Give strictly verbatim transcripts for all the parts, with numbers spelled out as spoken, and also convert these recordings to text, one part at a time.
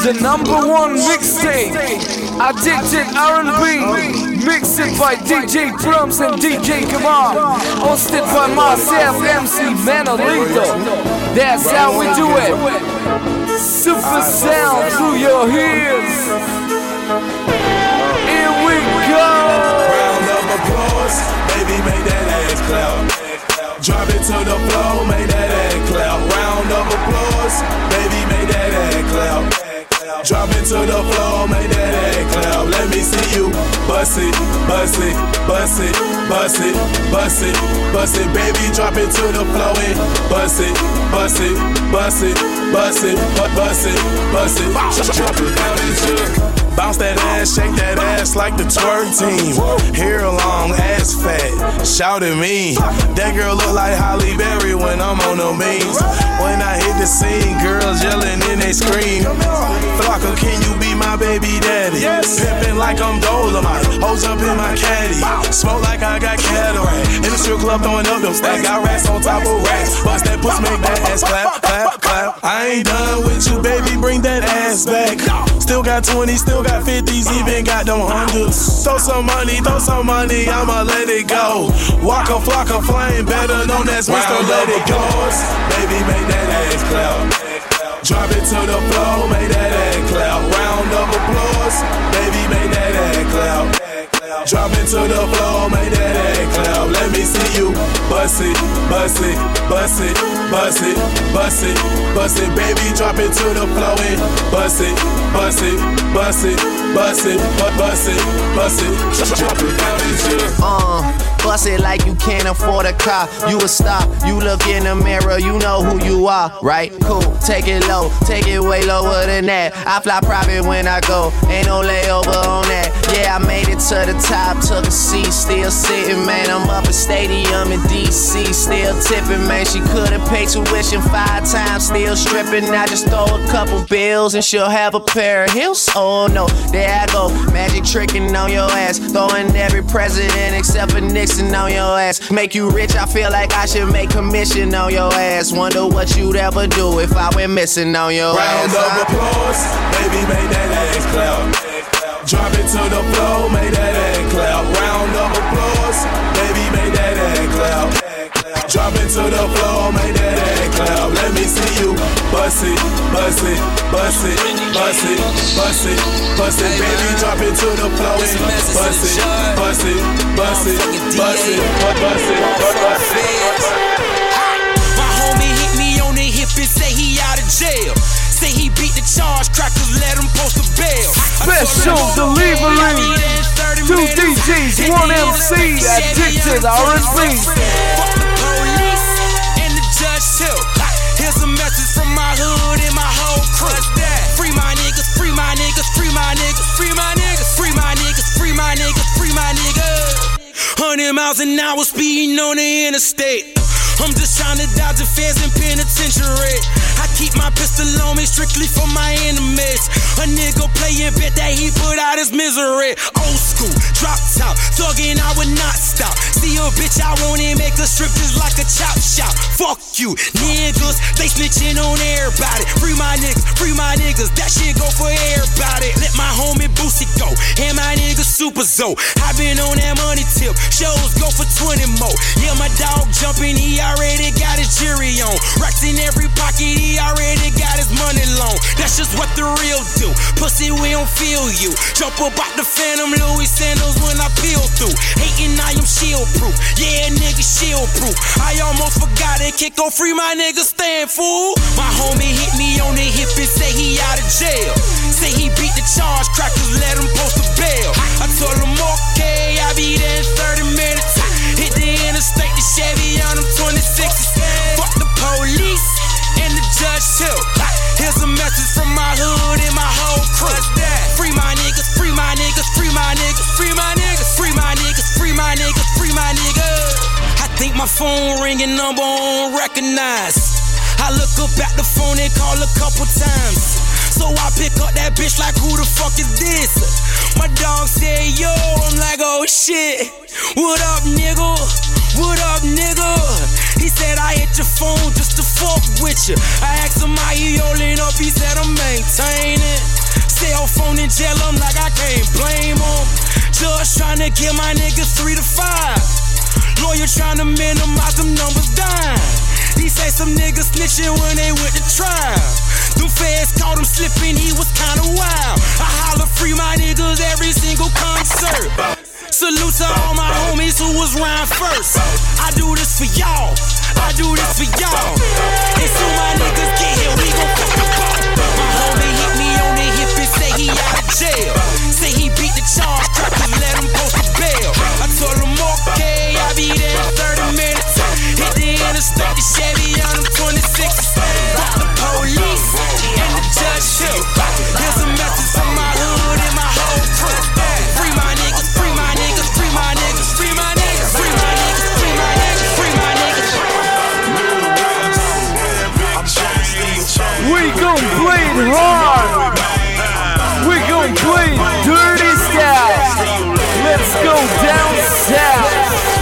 the number one mixtape, Addicted R and B, mixed by D J Drums and D J Kamal, hosted by myself, M C Manolito. That's how we do it. Super sound through your ears. Here we go. Round of applause, baby, make that ass clap. Drop it to the floor, make that ass clap. Round of applause, baby, make that ass clap. Drop it to the floor, make that ass clap. Let me see you bust it, bust it, bust it, bust it, bust it, bust it. Baby, drop it to the floor and bust it, bust it, bust it, bust it, bust it, bust it. Drop it down and shit. Bounce that ass, shake that ass like the twerk team. Hair long, ass fat, shout at me. That girl look like Halle Berry when I'm on the memes. When I hit the scene, girls yelling and they scream. Flocka, can you be my baby daddy? Yes. Pimpin' like I'm Dolomite, hoes up in my caddy. Smoke like I got cataract. In the strip club throwing up them stacks. Got racks on top of racks. Bust that puss, make that ass clap, clap, clap. I ain't done with you, baby, bring that ass back. Still got twenty, still got fifties, even got them hundreds. Throw some money, throw some money, I'ma let it go. Walk a flock of flame, better known as Mister Let It Go. Baby, make that ass clap. Drop it to the floor, make that ass clap. Round of applause, baby, make that ass clap. Drop it to the floor, make that ass clap. Let me see you bust it, bust it, bust it, bust it, bust it, bust it. Baby, drop it to the floor and bust it, bust it, bust it, bust it, bust it, bust it. Drop it down and shit. Uh, bust it like you can't afford a car. You a star, you look in the mirror, you know who you are, right? Cool, take it low, take it way lower than that. I fly private when I go, ain't no layover on that. Yeah, I made it to the top, took a seat, still sitting, man. I'm up at Stadium in D C, still tipping, man. She could've paid tuition five times, still stripping. I just throw a couple bills and she'll have a pair of heels. Oh no, there I go, magic tricking on your ass, throwing every president except for Nixon on your ass. Make you rich, I feel like I should make commission on your ass. Wonder what you'd ever do if I went missing on your Round ass. Round of applause, baby, make that ass clap. Drop it to the floor, make that ass clap. Round of applause, baby, make that ass clap. Drop it to the floor, make that ass clap. Let me see you bust it, bust it, bust it, bust it, bust it, bust it. Baby, drop it to the floor and bust it, bust it, bust it, bust it, bust it, bust it. My homie hit me on the hip and say he out of jail. Say he beat the charge, crackers let him post a bail. Special delivery, two D Js, one M C, Addicted R and B. Fuck the police and the judge too. Here's a message from my hood and my whole crew. Free my niggas, free my niggas, free my niggas, free my niggas, free my niggas, free my niggas, free my niggas. Hundred miles an hour speeding on the interstate. I'm just trying to dodge the feds and penitentiary. I keep my pistol on me strictly for my enemies. A nigga playin' bet that he put out his misery. Old school, drop top, thuggin' I would not stop. See a bitch, I want it, make her strip just like a chop shop. Fuck you, niggas, they snitchin' on everybody. Free my niggas, free my niggas, that shit go for everybody. Let my homie Boosie go, and my nigga Super Zo. I been on that money tip, shows go for twenty more. Yeah, my dog jumpin', he already got his jury on. Racks in every pocket, he already got his money long. That's just what the real do. Pussy, we don't feel you. Jump up out the Phantom Louis sandals when I peel through. Hating, I am shield proof. Yeah, nigga, shield proof. I almost forgot it. Kick go free, my nigga, stand fool. My homie hit me on the hip and say he out of jail. Say he beat the charge, crackers let him post a bail. I told him, okay, I'll be there in thirty minutes. Hit the interstate, the Chevy on them twenty-sixes. Fuck the police and the judge too. Here's a message from my hood and my whole crew. Free my niggas, free my niggas, free my niggas, free my niggas, free my niggas, free my niggas, free my niggas. I think my phone ringing, number on recognize. I look up at the phone and call a couple times. So I pick up that bitch like, who the fuck is this? My dog said, yo, I'm like, oh shit. What up, nigga? What up, nigga? He said, I hit your phone just to fuck with you. I asked him how he holding up, he said I'm maintaining. Cell phone and jail him like I can't blame him. Judge tryna give my niggas three to five. Lawyer tryna minimize them numbers down. He say some niggas snitching when they went to trial. Them feds caught him slipping, he was kinda wild. I holler free my niggas every single concert. Salute to all my homies who was round first. I do this for y'all, I do this for y'all. And soon my niggas get here, we gon' fuck the ball. My homie hit me on the hip and say he out of jail. Say he beat the charge, truck and let him post the bail. I told him okay, I'll be there in thirty minutes. Hit the interstate, the Chevy on them twenty-six. Fuck the police and the judge too. Here's a message from my hood and my whole crew. Free my niggas, free my niggas, free my niggas, free my niggas, free my niggas, free my niggas, free my niggas. We gon' play it hard. We gon' play it dirty style. Let's go down south.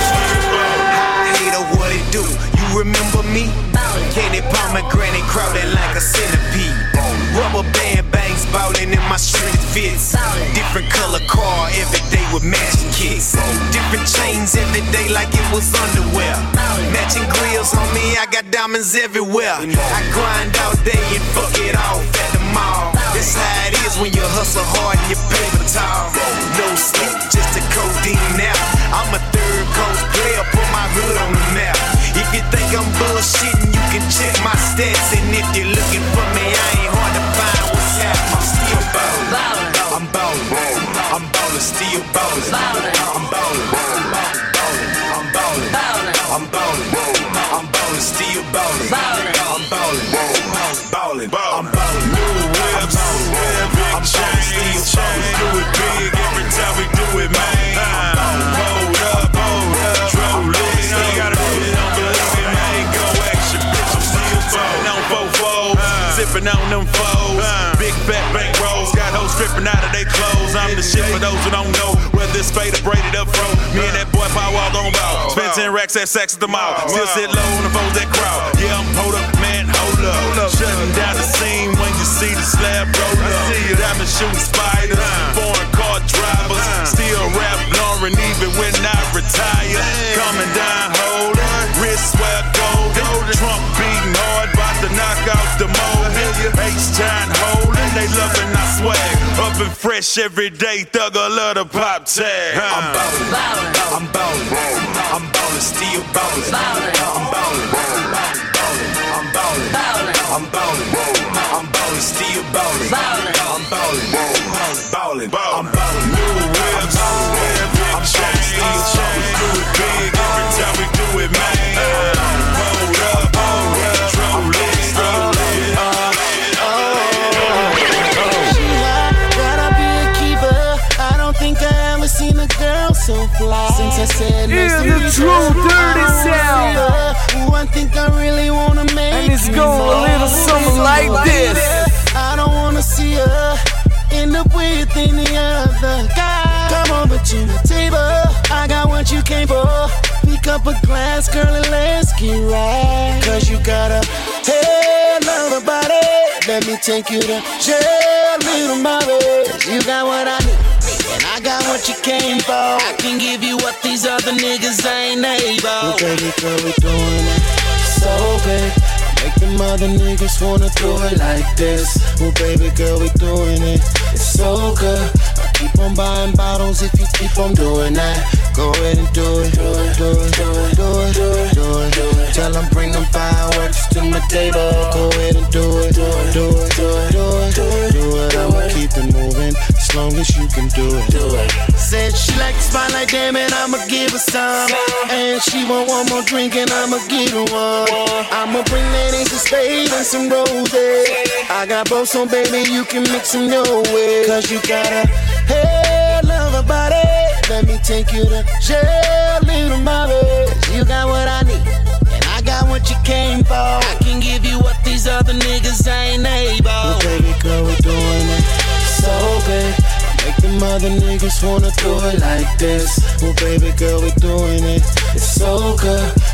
High hater, what it do? You remember me? Candy pomegranate crowded like a centipede. Rubber band bangs ballin' in my street fits. Different color car every day with matching kicks. Different chains every day like it was underwear. Matching grills on me, I got diamonds everywhere. I grind all day and fuck it off at the mall. That's how it is when you hustle hard and your paper tall. No sleep, just a codeine nap. I'm a third coast player, put my hood on the map. If you think I'm bullshitting, you can check my stats. And if you're looking for me, I ain't hard to find what's happening. I'm still ballin', I'm ballin', I'm ballin', still ballin', I'm ballin', I'm ballin', I'm ballin', I'm ballin', still ballin', I'm ballin', ballin', I'm ballin', new whips, I'm ballin', still ballin', do it big every time we do it, man. Hold up, hold up, roll it, you gotta put it on, believe me, man. Go action, bitch, I'm still ballin', on four-fours, sippin' on them foes, big fat bank rolls, got hoes stripping out of their clothes. I'm the shit for those who don't know whether it's fade or braided up fro. Me and that boy Power Walk on ball. Spent ten racks at Saks at the mall. Still sit low on the foes that crowd. Yeah, I'm hold up, man, hold up. Shutting down the scene when you see the slab roll up. Diamond shooting spiders, foreign car drivers. Still rap Lauren even when I retire. Coming down, hold up. Wrist swear gold. Trump beating hard, about to knock out the mold. H-Time holding, they loving our swag. Up and fresh every day, thugger love the pop tag. I'm ballin', I'm ballin', I'm ballin', still ballin'. I'm ballin', I'm ballin', I'm ballin', I'm ballin', still ballin'. I'm ballin', ballin', I'm ballin'. New whips, I'm chain, do it big every time we do it, man. Hold up, hold up, roll it. Seen a girl so fly since I said yeah, the true dirty sound. Ooh, I think I really wanna make and it's going a little something like this. I don't wanna see her end up with any other guy. Come over to the table, I got what you came for. Pick up a glass, girl, and let's get right. Cause you got a hell of a body. Let me take you to jail, little mama. You got what I need, and I got what you came for. I can give you what these other niggas ain't able. Well, baby girl, we doing it so big. Make them other niggas wanna do it like this. Well, baby girl, we doing it, it's so good. I keep on buying bottles if you keep on doing that. Go ahead and do it, do it, do it, do it, do it, do it, do it, do it. Tell them bring them fireworks to my table. Go ahead and do it, do it, do it, do it, do it, do it, do it. I'ma keep it moving as long as you can do it, do it. Said she like the spotlight, damn it, I'ma give her some. And she want one more drink and I'ma give her one. I'ma bring that ace of spade and some roses. I got both, so baby, you can mix them your way. Cause you got a hell of a body. Let me take you to jail, little mama. You got what I need, and I got what you came for. I can give you what these other niggas ain't able. Well, baby girl, we're doing it so big. Make them other niggas wanna do it like this. Well, baby girl, we're doing it, it's so good. I keep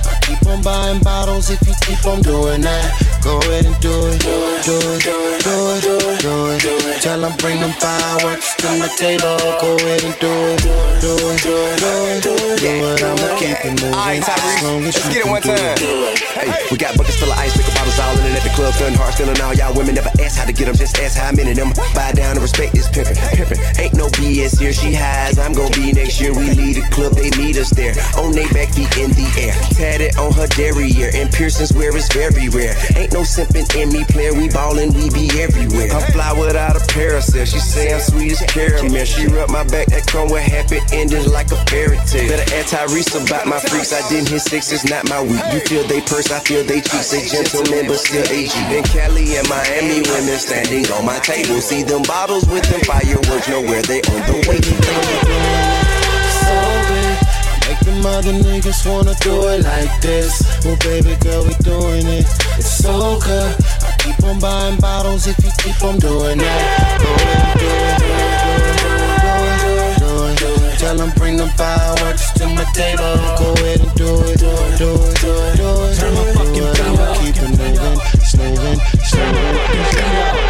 keep on buying bottles if you keep on doing that. Go ahead and do it, do it, do it, do it, do it, do it. Tell them bring them fireworks to my table. Go ahead and do it, do it, do it, do it, do it. Do it, I'ma keep it moving. Alright, Tyrese, let's get it one time. Hey, we got buckets full of ice, liquor bottles all in it at the club, feeling hard, feeling all y'all women. Never ask how to get them, just ask how many of them. Buy down and respect this pimpin', pimpin'. Ain't no B S here, she highs, I'm gon' be next year. We lead the club, they meet us there. On they back feet in the air, tatted on her derriere, and piercings where it's very rare. Ain't no simpin' in me, player, we ballin', we be everywhere. I fly without a parasail, she say I'm sweet as caramel. She rub my back, that come with happy endings like a fairy tale. Better ask Tyrese about my freaks, I didn't hit six, it's not my week. You feel they purse, I feel they cheeks, they gentlemen, but still A G. In Cali and Miami, women standing on my table. See them bottles with them fireworks, know where they on the way. So good, make them other niggas wanna do it like this. Well, baby girl, we doing it. It's so good. I keep on buying bottles if you keep on doing that. Go ahead and do it, do it, do it, do it, do it, do it. Tell them bring them fireworks to my table. Go ahead and do it, do it, do it, do it, do it. Turn my fucking power up. Keep it moving, smoothing, smoothing.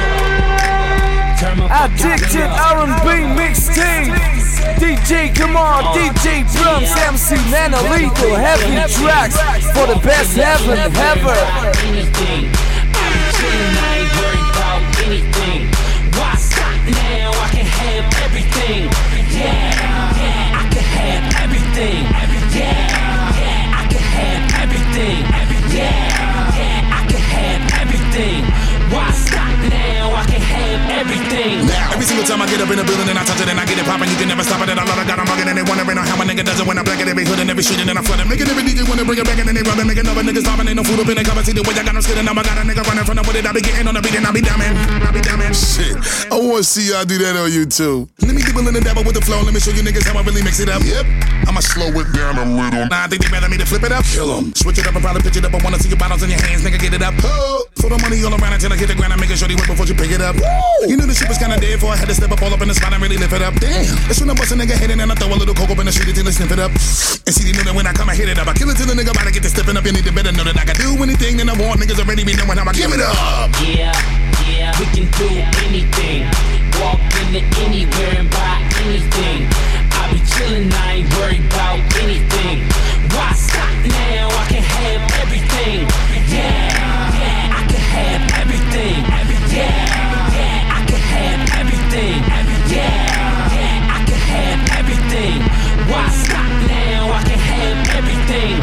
Addicted R and B mixtape. D J Kamar, D J Drums, M C Manolito. Heavy tracks for the best heaven ever. Anything. I be chillin', I ain't worried about anything. Why stop now? I can have everything. Yeah, yeah, I can have everything. Yeah, yeah, I can have everything. Yeah, yeah, I can have everything. Why stop now? I can have everything. Now, every single time I get up in the building and I touch it and I get it poppin', you can never stop it. And I love it, got them buggin' and they wondering how my nigga does it when I black it every hood and every shit and then I flood it. Making every D J wanna bring it back and then they rubbing, making other niggas stopping. Ain't no food up in the cover. See the way I got them skidding. Now I got a nigga running from the with it. I be getting on the beat and I be diamond. I be diamond. Shit, I wanna see y'all do that on YouTube. Let me dibble in the dabble with the flow. Let me show you niggas how I really mix it up. Yep, I'ma slow it down a little. Nah, I think they better me to flip it up. Kill 'em. Switch it up and probably pitch it up. I wanna see your bottles in your hands, nigga, get it up. Oh. Throw the money all around until I hit the ground. I'm making sure they work before you pick it up. Woo. You knew the shit was kinda dead before I had to step up all up in the spot and really lift it up. Damn, that's when I bust a nigga head in and I throw a little coke up in the street until they sniff it up. And see, they know that when I come, I hit it up. I kill it till the nigga about to get to stepping up. You need to better know that I can do anything that I want. Niggas already be knowing how I give it up. Yeah, yeah, we can do anything. Walk into anywhere and buy anything. I be chillin', I ain't worried about anything. Why stop now? I can have everything. Yeah, yeah, I can have everything. Yeah, yeah, I can have everything. Yeah, yeah, I can have everything. Why stop now? I can have everything.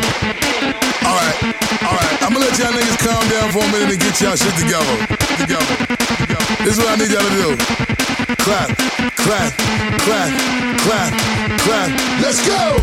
Alright, alright, I'ma let y'all niggas calm down for a minute and get y'all shit together. Together, together. This is what I need y'all to do. Clap, clap, clap, clap, clap. Let's go!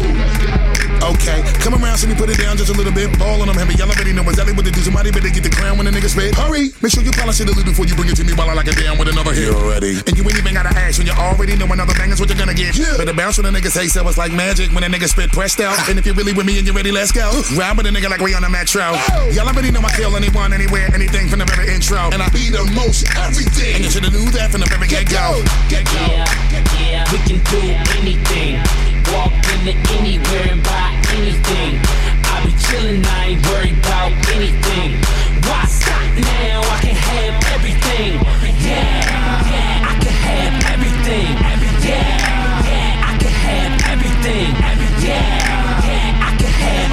Okay, come around, so me put it down just a little bit. Ball on them heavy, y'all already know exactly what to do. Somebody better get the crown when the nigga spit. Hurry, make sure you polish it a little before you bring it to me while I lock it down with another hit. You already. And you ain't even gotta ask when you already know another bang is what you're gonna get. Yeah. Better bounce when the nigga say so. It's like magic when a nigga spit pressed out. And if you're really with me and you're ready, let's go. Ride with a nigga like we on the metro. Oh. Y'all already know I kill anyone, anywhere, anything from the very intro. And I be the most everything. And you should've knew that from the very get go. Get go. Yeah, yeah, we can do anything. Walk into anywhere and buy anything. I be chillin', I ain't worried about anything. Why stop now? I can have everything. Yeah, yeah, I can have everything. Yeah, yeah, I can have everything. Yeah, yeah, I can have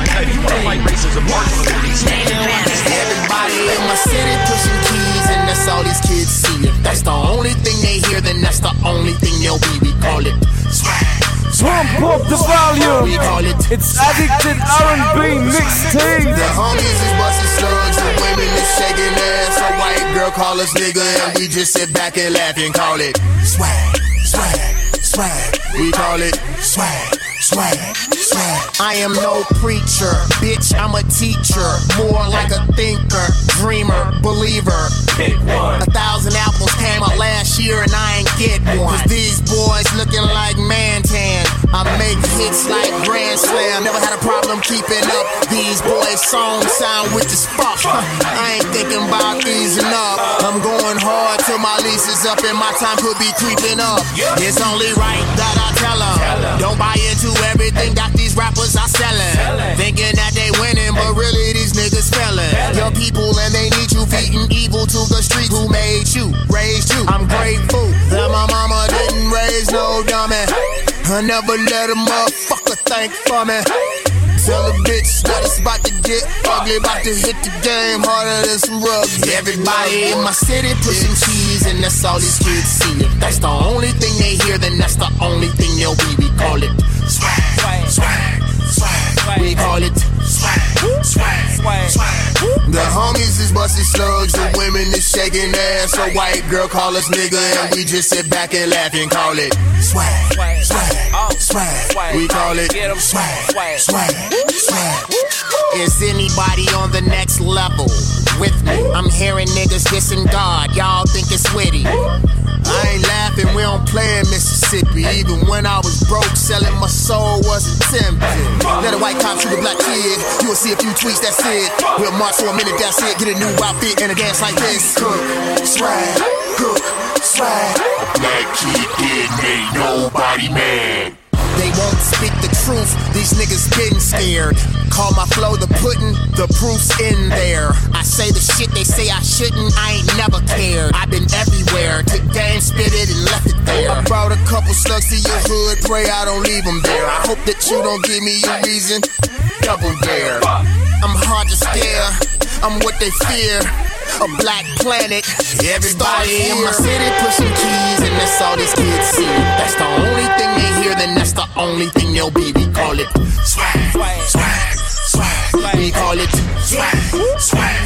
everything. Everybody in my city pushing keys, and that's all these kids see. If that's the only thing they hear, then that's the only thing they'll be. We call it swag. Pump up the volume. It's Addicted R and B mixtape. The homies is busting slugs, the women is shaking ass. A white girl call us nigga, and we just sit back and laugh and call it swag, swag, swag. We call it swag, swag, swag. I am no preacher, bitch, I'm a teacher. More like a thinker, dreamer, believer. Pick one. A thousand apples came out last year and I ain't get one. Cause these boys looking like man-tan. I make hits like Grand Slam. Never had a problem keeping up. These boys' songs sound rich as fuck. I ain't thinking about easing up. I'm going hard till my lease is up and my time could be creeping up. It's only right that I tell them, don't buy into everything that these rappers are selling. Thinking that they winning, but really these niggas felon. Your people and they need you, beating evil to the street. Who made you, raised you? I'm grateful that my mama didn't raise no dummy. I never let a motherfucker think for me. Tell a bitch that it's about to get ugly, about to hit the game harder than some rugby. Everybody in my city pushing cheese, and that's all these kids see. If that's the only thing they hear, then that's the only thing they'll be. We call it swag, swag, swag. We call it swag, swag, swag. The homies is busting slugs, the women is shaking ass. A white girl call us nigga, and we just sit back and laugh and call it swag, swag, swag. We call it swag, swag. Is anybody on the next level with me? I'm hearing niggas dissing God, y'all think it's witty. I ain't laughing, we don't play in Mississippi. Even when I was broke, selling my soul wasn't tempting. Let a white cop shoot a black kid, you'll see a few tweets, that's it. We'll march for a minute, that's it. Get a new outfit and a dance like this. Cook, swag, cook, swag. A black kid did make nobody mad. They won't speak the truth, these niggas been scared. Call my flow the pudding, the proof's in there. I say the shit they say I shouldn't, I ain't never cared. I've been everywhere, took game, spit it and left it there. I brought a couple slugs to your hood, pray I don't leave them there. I hope that you don't give me a reason, double dare. I'm hard to scare, I'm what they fear. A black planet, everybody in my city pushing keys, and that's all these kids see. That's the only thing they hear, then that's the only thing they'll be. We call it swag, swag, swag. We call it swag, swag,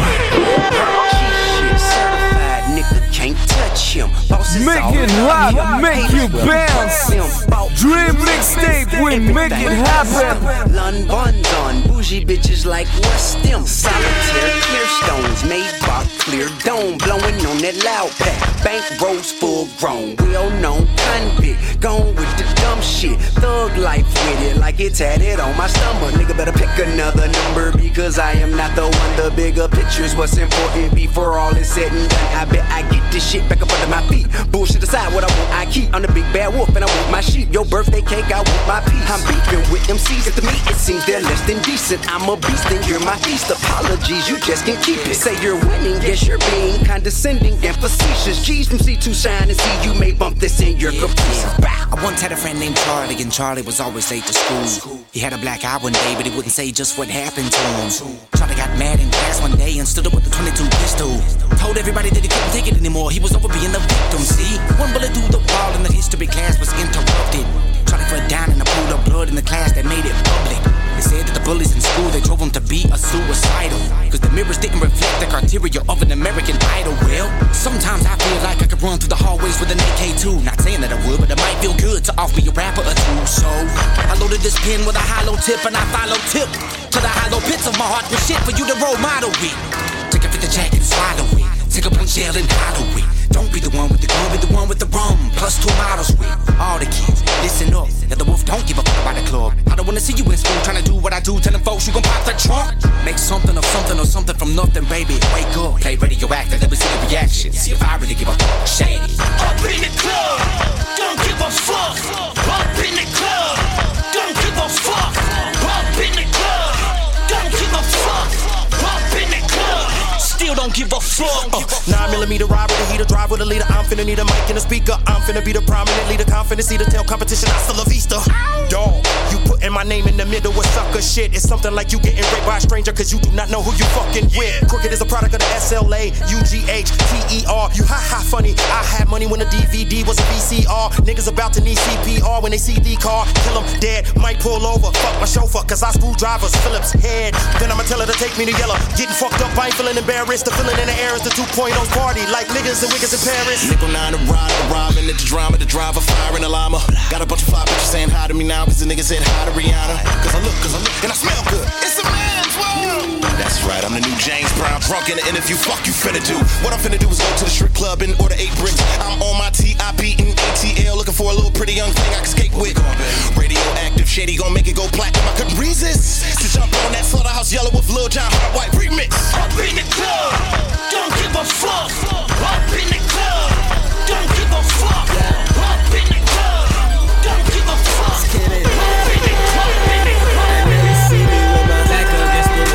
swag. Certified nigga can't touch him. Make it hot, make you bounce. Dream mixtape, we make it happen. Lun buns on, bougie bitches like what's them? Solitaire clear stones, made by clear dome, blowing on that loud pack. Bank rolls full grown, well known convict, gone with the dumb shit. Thug life with it, like it's had it on my stomach. Nigga better pick another number, because I am not the one. The bigger picture's what's important. Before all is said and done, I bet I get this shit back up under my feet. Bullshit aside, what I want I keep. I'm the big bad wolf and I want my sheep. Your birthday cake, I want my piece. I'm beefing with M Cs. To me it seems they're less than decent. I'm a beast and you're my feast. Apologies, you just can't keep it. Say you're winning, yes you're being condescending and facetious. G's from C two shine and see you may bump this in your caprice. I once had a friend named Charlie, and Charlie was always late to school. He had a black eye one day, but he wouldn't say just what happened to him. Charlie got mad in class one day and stood up with the twenty-two pistol. Told everybody that he couldn't take it anymore. He was over being the victim. See, one bullet through the wall and the history class was interrupted. Charlie fell down in a pool of blood in the class that made it public. They said that the bullies in school, they drove him to be a suicidal. Cause the mirrors didn't reflect the criteria of an American Idol. Well, sometimes I feel like I could run through the hallways with an A K two. Not saying that I would, but it might feel good to off me a rapper or two. So, I loaded this pen with a hollow tip and I follow tip to the hollow pits of my heart with shit for you to role model with. Take a fit the jacket and swallow it. Take a punch shell and hollow it. Don't be the one with the gun, be the one with the rum. Plus two models with all the kids. Listen up, that the wolf don't give a fuck about the club. I don't wanna see you in school trying to do what I do. Telling folks you gon' pop the trunk. Make something of something or something from nothing, baby. Wake up, play radioactive, let me see the reaction. See if I really give a fuck. Shady. Up in the club, don't give a fuck. Up in the club, don't give a fuck. Up in the club, don't give a fuck. Up in the club, still don't give a fuck. Uh, nine millimeter ride with a heater, drive with a leader. I'm finna need a mic and a speaker. I'm finna be the prominent leader. Confidence to tell competition hasta la vista. Dog, you putting my name in the middle with sucker shit. It's something like you getting raped by a stranger cause you do not know who you fucking with. Crooked is a product of the S L A, U G H, T E R. You ha ha funny. I had money when the D V D was a V C R. Niggas about to need C P R when they see the car. Kill them dead, might pull over. Fuck my chauffeur cause I screw drivers. Phillips head. Then I'ma tell her to take me to yellow. Getting fucked up, I ain't feeling embarrassed. The feeling in the air is the two point oh party. Like niggas and wiggers in Paris. Nickel nine to ride, arriving at the drama, the driver, firing a llama. Got a bunch of fly bitches saying hi to me now, cause the niggas said hi to Rihanna. Cause I look, cause I look, and I smell good. It's a man's world. That's right, I'm the new James Brown, drunk in the interview. Fuck you finna do. What I'm finna do is go to the strip club and order eight bricks. I'm on my T I P and A T L, looking for a little pretty young thing I can skate with. Radioactive, shady, gon' make it go platinum. I couldn't resist to jump on that Slaughterhouse Yellow with Lil Jon Hard White remix. Up in the club, don't give a fuck. Up in the club, don't give a fuck. Up in the club, don't give a fuck. Up in the club, in the club. And then they see me with my back against the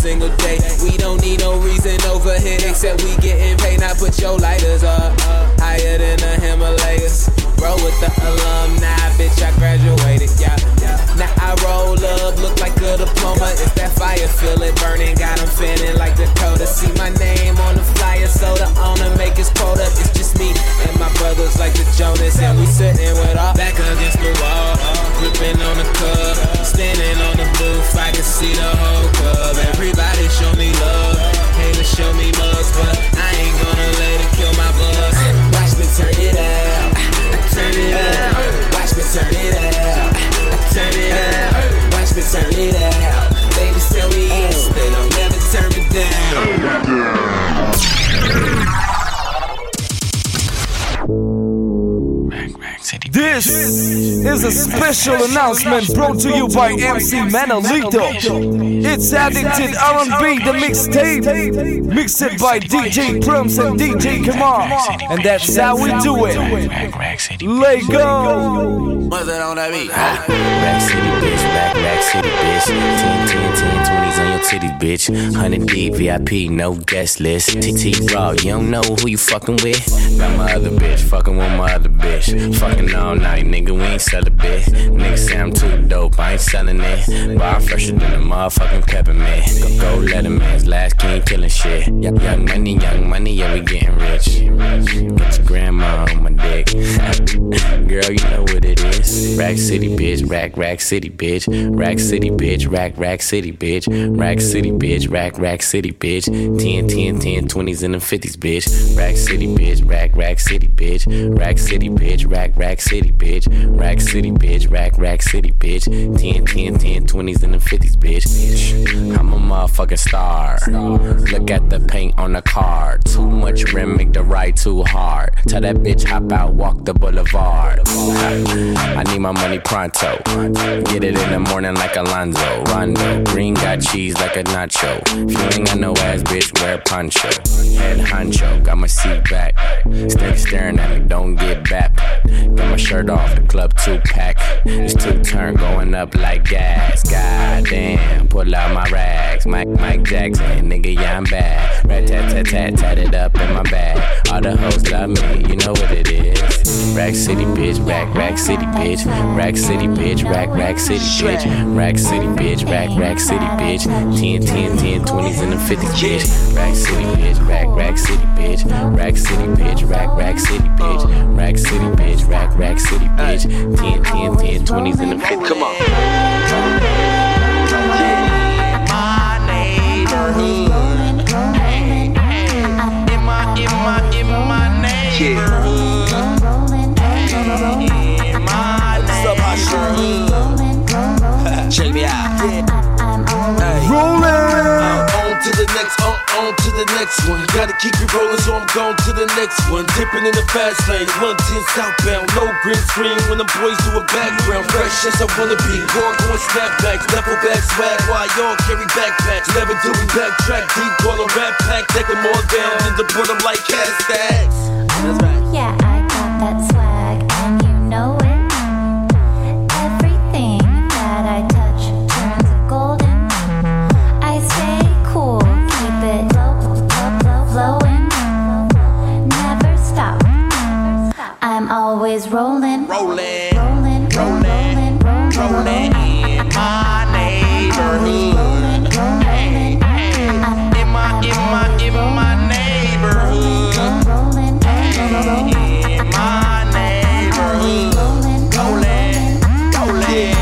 single day. We don't need no reason over here except we getting paid. Now put your lighters up, higher than the Himalayas. Roll with the alumni, bitch, I graduated, yeah. Now I roll up, look like a diploma. It's that fire, feel it burning, got them feeling like Dakota. See my name on the flyer, so the owner make his quota. It's just me and my brothers like the Jonas, and we sitting with our back against the wall, gripping on the cup, standing on the booth, I can see the whole club. Everybody show me love, haters show me mugs, but I ain't gonna let it kill my buzz. Watch me turn it out, turn it out, watch me turn it out, turn it out, watch me turn it out. Baby tell me yes, they don't never turn me down. This is a special announcement brought to you by M C Manolito. It's Addicted R and B, the mixtape, mixed by D J Prums and D J Kamar, and that's how we do it. Let go. What's that on that beat? Rack City, bitch, rack, rack city, bitch. ten, ten, ten, twenties on your titties, bitch. one hundred deep, V I P, no guest list. T T Raw, you don't know who you fucking with. Got my other bitch, fucking with my other bitch. Fucking all night, nigga, we ain't sell a bit. Nigga say I'm too dope, I ain't selling it. Bar fresher than a motherfucking peppermint. Go, go Letterman's last king killing shit. Young, young money, young money, yeah, we getting rich. Get your grandma on my dick. Girl, you know what it is. Rack City, bitch, rack, rack city, bitch. Rack City, bitch, rack, rack city, bitch. Rack City, bitch, rack, rack city, bitch. ten, ten, ten, twenties and the fifties, bitch. Rack City, bitch, rack, rack city, bitch. Rack City, bitch, rack, rack city, bitch. Rack City, bitch, rack, rack city, bitch. ten, ten, ten, twenties and the fifties, bitch. I'm a motherfucking star. Look at the paint on the car. Too much rim, make the ride too hard. Tell that bitch hop out, walk the boulevard. I need my money pronto. Get it in the morning like Alonzo. Rondo. Green got cheese like a nacho. If you ain't got no ass, bitch, wear a poncho. Head honcho, got my seat back. Stay staring at me, don't get back. Got my shirt off, the club two pack. It's two turn going up like gas. Goddamn, pull out my rags. Mike, Mike Jackson, nigga, yeah, I'm bad. Rat tat tat tat, tat it up in my bag. All the hoes love me, you know what it is. Rack City, bitch, rack, rack city, bitch. Rack City, bitch, rack, rack city, bitch. Rack City, bitch, rack, rack city, bitch. ten, ten, ten, twenties and the fifties, bitch. Rack City, bitch, rack, rack city, bitch. Rack City, bitch, rack, rack city, bitch. Rack City, bitch, rack, rack city, bitch. ten, ten, ten, twenties and the fifties. Come on. My neighborhood. Hey, hey. In my, in my, in my neighborhood. Check me out. Hey. Rollin'. I'm on to the next, on, on to the next one. Gotta keep it rolling, so I'm going to the next one. Dipping in the fast lane, London southbound, no green screen when the boys do a background. Fresh as I wanna be, raw going snapbacks, level back swag while y'all carry backpacks. Never do we backtrack deep, call a rap pack, take them all down and to put them like cat stacks. That's right. Yeah, I got that swag, and you know it. I touch turns golden. I stay cool, keep it low, low, low, flowing. Never stop. I'm always rolling, rolling, rolling, rolling, rolling in my neighborhood. Hey, hey, in my, in my, in my neighborhood. Hey, in my neighborhood. Rolling, rolling.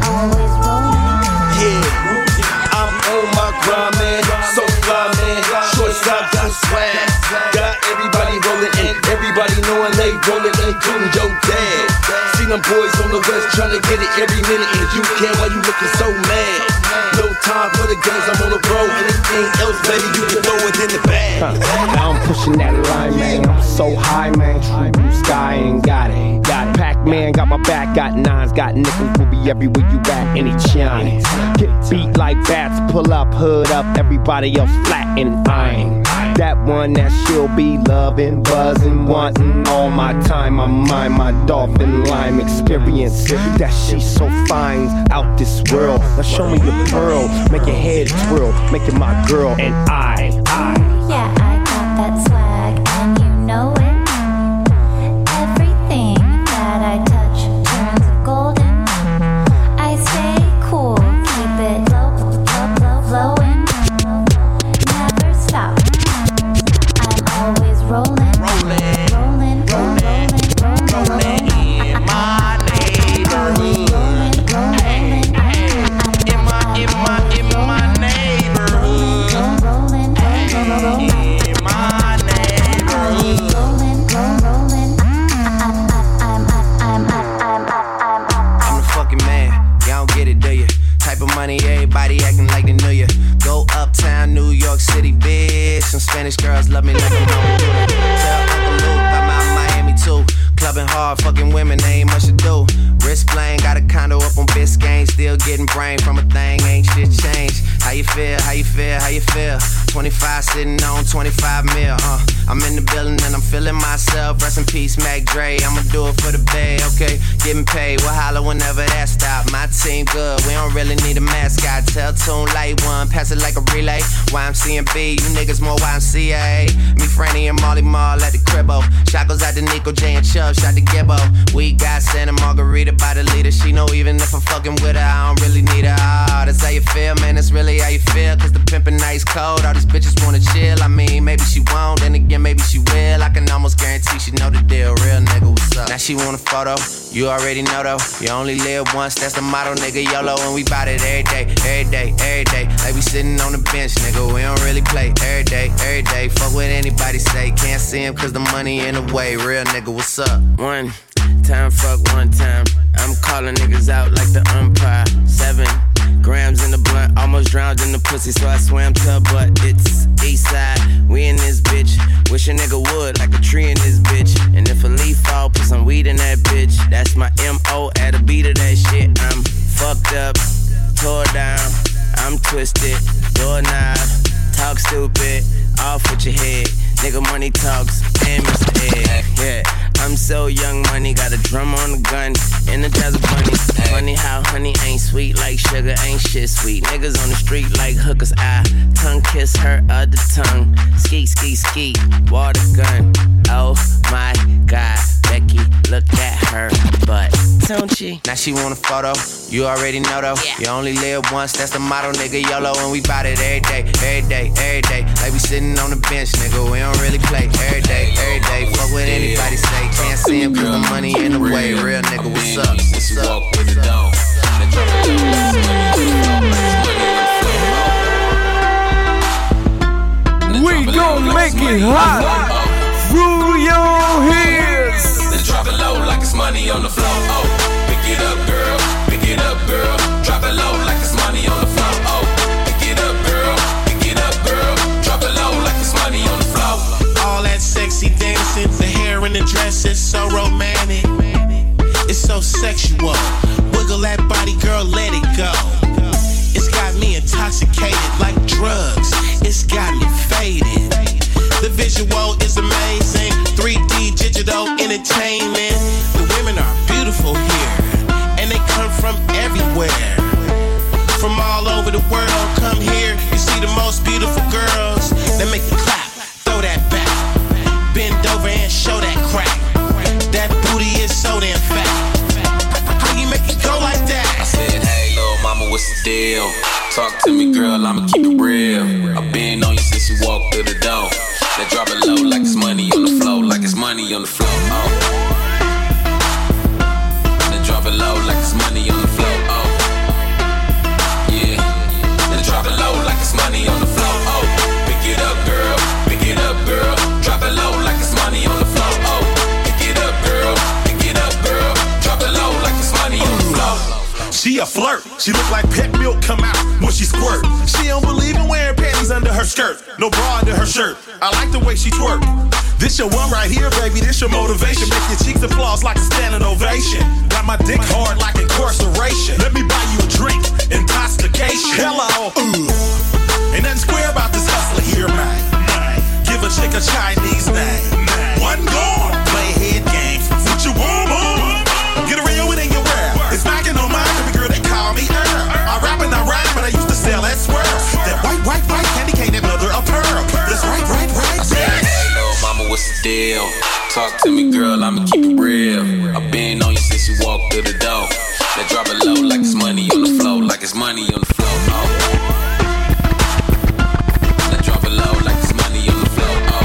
So fly, man, short stop, got swag. Got everybody rolling in, everybody knowing they rolling, they doing your dad. See them boys on the west trying to get it every minute, and you can while you looking so mad. No time for the games, I'm on the road. Anything else, baby, you can throw it in the bag. Now I'm pushing that line, man. I'm so high, man. True blue sky ain't got it. Got it. Pac-Man got my back, got nines, got nickels. Will be everywhere you at, any chance. Get beat like bats, pull up, hood up. Everybody else flat and fine. that one that she'll be loving, buzzing, wanting all my time. My mind, my dolphin lime experience. That she's so fine, out this world. Now show me your pearl, make your head twirl, make it my girl. And I, I. Yeah, I got that swag, and you know it. Everything that I touch turns golden. I stay cool, keep it low, low, low, flowing. Never stop. I'm always rolling, rolling, rolling, rolling, rolling, rolling in my neighborhood. In my, in my, in my neighborhood. Rolling, rolling, rolling. In my neighborhood. Rolling, rolling, rolling. I'm the fucking man, y'all don't get it, do you? Type of money, everybody acting like they knew you. Go uptown, New York City, bitch. Some Spanish girls love me like I'm on Twitter. Tell Uncle Luke I'm out in Miami too. Clubbing hard, fucking women, ain't much to do. Wrist playing, got a condo up on Biscayne. Still getting brain from a thing, ain't shit changed. How you feel, how you feel, how you feel? twenty-five sitting on twenty-five mil, uh. I'm in the building and I'm feeling myself. Rest in peace, Mac Dre. I'ma do it for the bay, okay? Getting paid, we'll holler whenever that stop. My team good, we don't really need a mascot. Tell Tune Light One, pass it like a relay. Y M C and B, you niggas more Y M C A. Me, Franny, and Molly Mall at the cribbo. Shot goes out to Nico, J, and Chubb, shot to Gibbo. We got Santa Margarita by the leader. She know even if I'm fucking with her, I don't really need her. Oh, that's how you feel, man, that's really how you feel. Cause the pimpin' nice cold, all these bitches wanna chill. I mean, maybe she won't, then again, maybe she will. I can almost guarantee she know the deal. Real nigga, what's up? Now she want a photo, you already know though. You only live once, that's the motto, nigga. YOLO, and we bout it every day, every day, every day. Like we sitting on the bench, nigga. We don't really play every day, every day. Fuck what anybody say, can't see him cause the money in the way. Real nigga, what's up? One time, fuck one time. I'm calling niggas out like the umpire. Seven grams in the blunt, almost drowned in the pussy, so I swam to her butt. It's east side, we in this bitch. Wish a nigga would, like a tree in this bitch. And if a leaf fall, put some weed in that bitch. That's my M O at a beat of that shit. I'm fucked up, tore down, I'm twisted, doorknob, talk stupid, off with your head. Nigga money talks, and Mister Ed. Yeah, I'm so young money, got a drum on the gun, and a jazz bunny. Funny how honey ain't sweet like sugar, ain't shit sweet. Niggas on the street like hookers, I tongue kiss her other tongue. Ski, ski, ski, water gun. Oh my God, Becky, look at her butt, don't she? Now she want a photo, you already know though. Yeah. You only live once, that's the motto, nigga. YOLO, and we bout it every day, every day, every day. Like we sitting on the bench, nigga. We don't really play every day, every day. Fuck what anybody say, can't see him cause the money in the way. Real nigga, what's up? What's up? What's up? We gon' make it hot through your ears. Then drop it low like it's money on the floor. Oh, pick it up, girl. Pick it up, girl. Drop it low like it's money on the floor. Oh, pick it up, girl. Pick it up, girl. Drop it low like it's money on the floor. All that sexy dancing, the hair and the dress is so romantic. It's so sexual. Wiggle that body, girl, let it go. It's got me intoxicated like drugs. It's got me faded. The visual is amazing. three D digital entertainment. The women are beautiful here, and they come from everywhere. From all over the world, come here. You see the most beautiful girls. They make you clap, throw that back, bend over and show that crack. That booty is so damn fat. How you make it go like that? I said, hey, little mama, what's the deal? Talk to me, girl, I'ma keep it real. I've been on you since you walked through the door. They drop it low like it's money on the floor, like it's money on the floor. Oh. They drop it low like it's money on the floor. Oh. Yeah. They drop it low like it's money on the floor. Oh. Pick it up, girl. Pick it up, girl. Drop it low like it's money on the floor. Oh. Pick it up, girl. Pick it up, girl. Drop it low like it's money on the floor. She a flirt. She look like pet milk come out when she squirt. She don't believe in wearing panties under her skirt. No bra under her shirt. I like the way she twerk. This your one right here, baby. This your motivation. Make your cheeks applause like a standing ovation. Got my dick hard like incarceration. Let me buy you a drink. Intoxication. Hello. Ooh. Ain't nothing square about this hustler here, man. Give a chick a Chinese name. One gone, play head games. What you want, on? Get a real, it ain't your world. It's knocking on mine, every girl they call me Earl. I rap and I rhyme, but I used to sell that swirl. That white, white, white candy cane, that mother of pearl. That's right, right, right, bitch. Hey, little mama, what's the deal? Talk to me, girl, I'ma keep it real. I've been on you since you walked through the door. Now drop it low like it's money on the floor, like it's money on the floor. Oh. Now drop it low like it's money on the floor. Oh.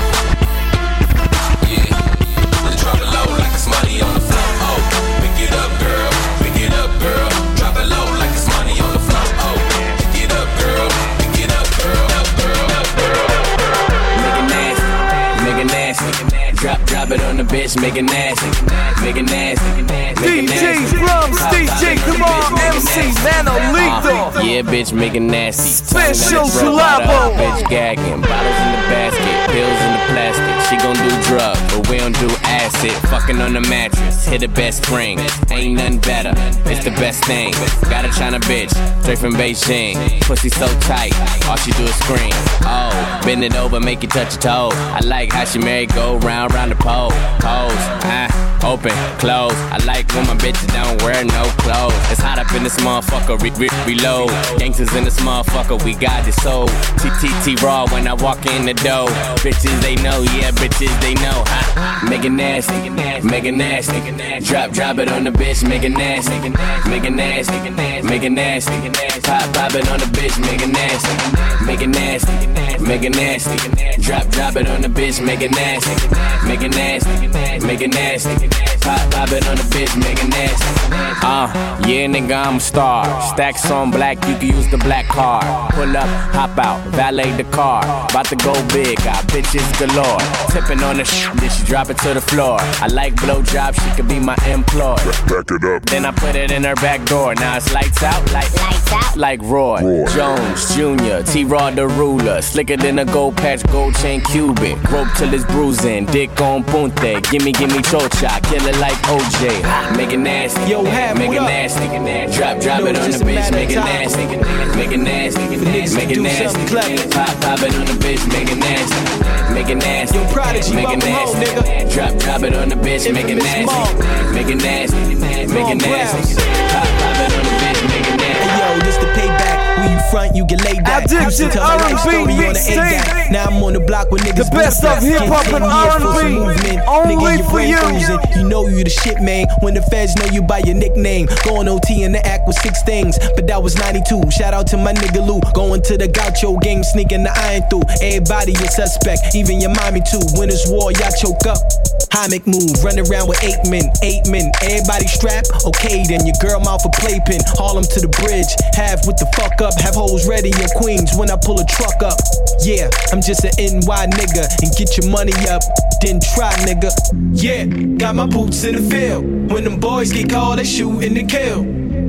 Yeah. Now drop it low like it's money on the floor. Oh. Pick it up, girl. Pick it up, girl. Drop it low like it's money on the floor. Oh. Pick it up, girl. Pick it up, girl. Up, girl. Up, girl. Make it nasty. Make it nasty. Drop, drop it on the bitch, make it nasty, make it nasty, make it nasty. D J Drums, D J, come on, M C, Manolito. Uh, yeah, bitch, make it nasty. Special collabo. Bitch gagging, bottles in the basket, pills in the plastic. She gon' do drugs, but we don't do acid. Fucking on the mattress, hit the best spring. Ain't nothing better, it's the best thing. Got a China bitch, straight from Beijing. Pussy so tight, all she do is scream. Oh, bend it over, make you touch your toe. I like how she merry go round. Round the pole, pose, ah, open, close. I like when my bitches don't wear no clothes. It's hot up in this motherfucker, re re reload. Gangsters in this motherfucker, we got this soul. T T T raw when I walk in the door. Bitches they know, yeah, bitches they know. Ha, make it nasty, make it nasty. Drop, drop it on the bitch, make it nasty, make it nasty, make it nasty. Pop, pop it on the bitch, make it nasty, make it nasty, make it nasty. Drop, drop it on the bitch, make it nasty. Make it nasty, make it nasty. Pop, pop it on the bitch, make it nasty. Uh, yeah, nigga, I'm a star. Stacks on black, you can use the black card. Pull up, hop out, valet the car. About to go big, got bitches galore. Tipping on the sh, then she drop it to the floor. I like blowjobs, she could be my employee. Back it up. Then I put it in her back door. Now it's lights out, like lights out, like Roy, Roy. Jones Junior T-Rod the ruler, slicker than a gold patch, gold chain Cuban. Rope till it's bruising, dick on punte. Gimme, gimme chocha, kill it like O J. Make it nasty, yo, have make it nasty. Drop, drop it on the bitch, make it nasty, make it nasty, make it nasty. Pop, pop it on the bitch, make it nasty, make it nasty, make it nasty. Drop, drop it on the bitch, make it nasty, make it nasty, make it nasty. Pop, pop it on the bitch, make it nasty. Hey yo, this the payback. When you front, you get laid back. Addiction R and B mixtape. Now I'm on the block with niggas. The best of hip hop and R and B. Only for you. You know you the shit, man. When the feds know you by your nickname. Going O T in the act with six things, but that was ninety-two. Shout out to my nigga Lou. Going to the Gaucho game, sneaking the iron through. Everybody a suspect, even your mommy too. When it's war, y'all choke up. Heimlich move, run around with eight men, eight men. Everybody strap, okay then. Your girl mouth a playpen. Harlem to the bridge, half with the fuck up. Have hoes ready in Queens when I pull a truck up. Yeah, I'm just an N Y nigga, and get your money up. Then try, nigga. Yeah, got my boots in the field. When them boys get called, they shoot and they kill.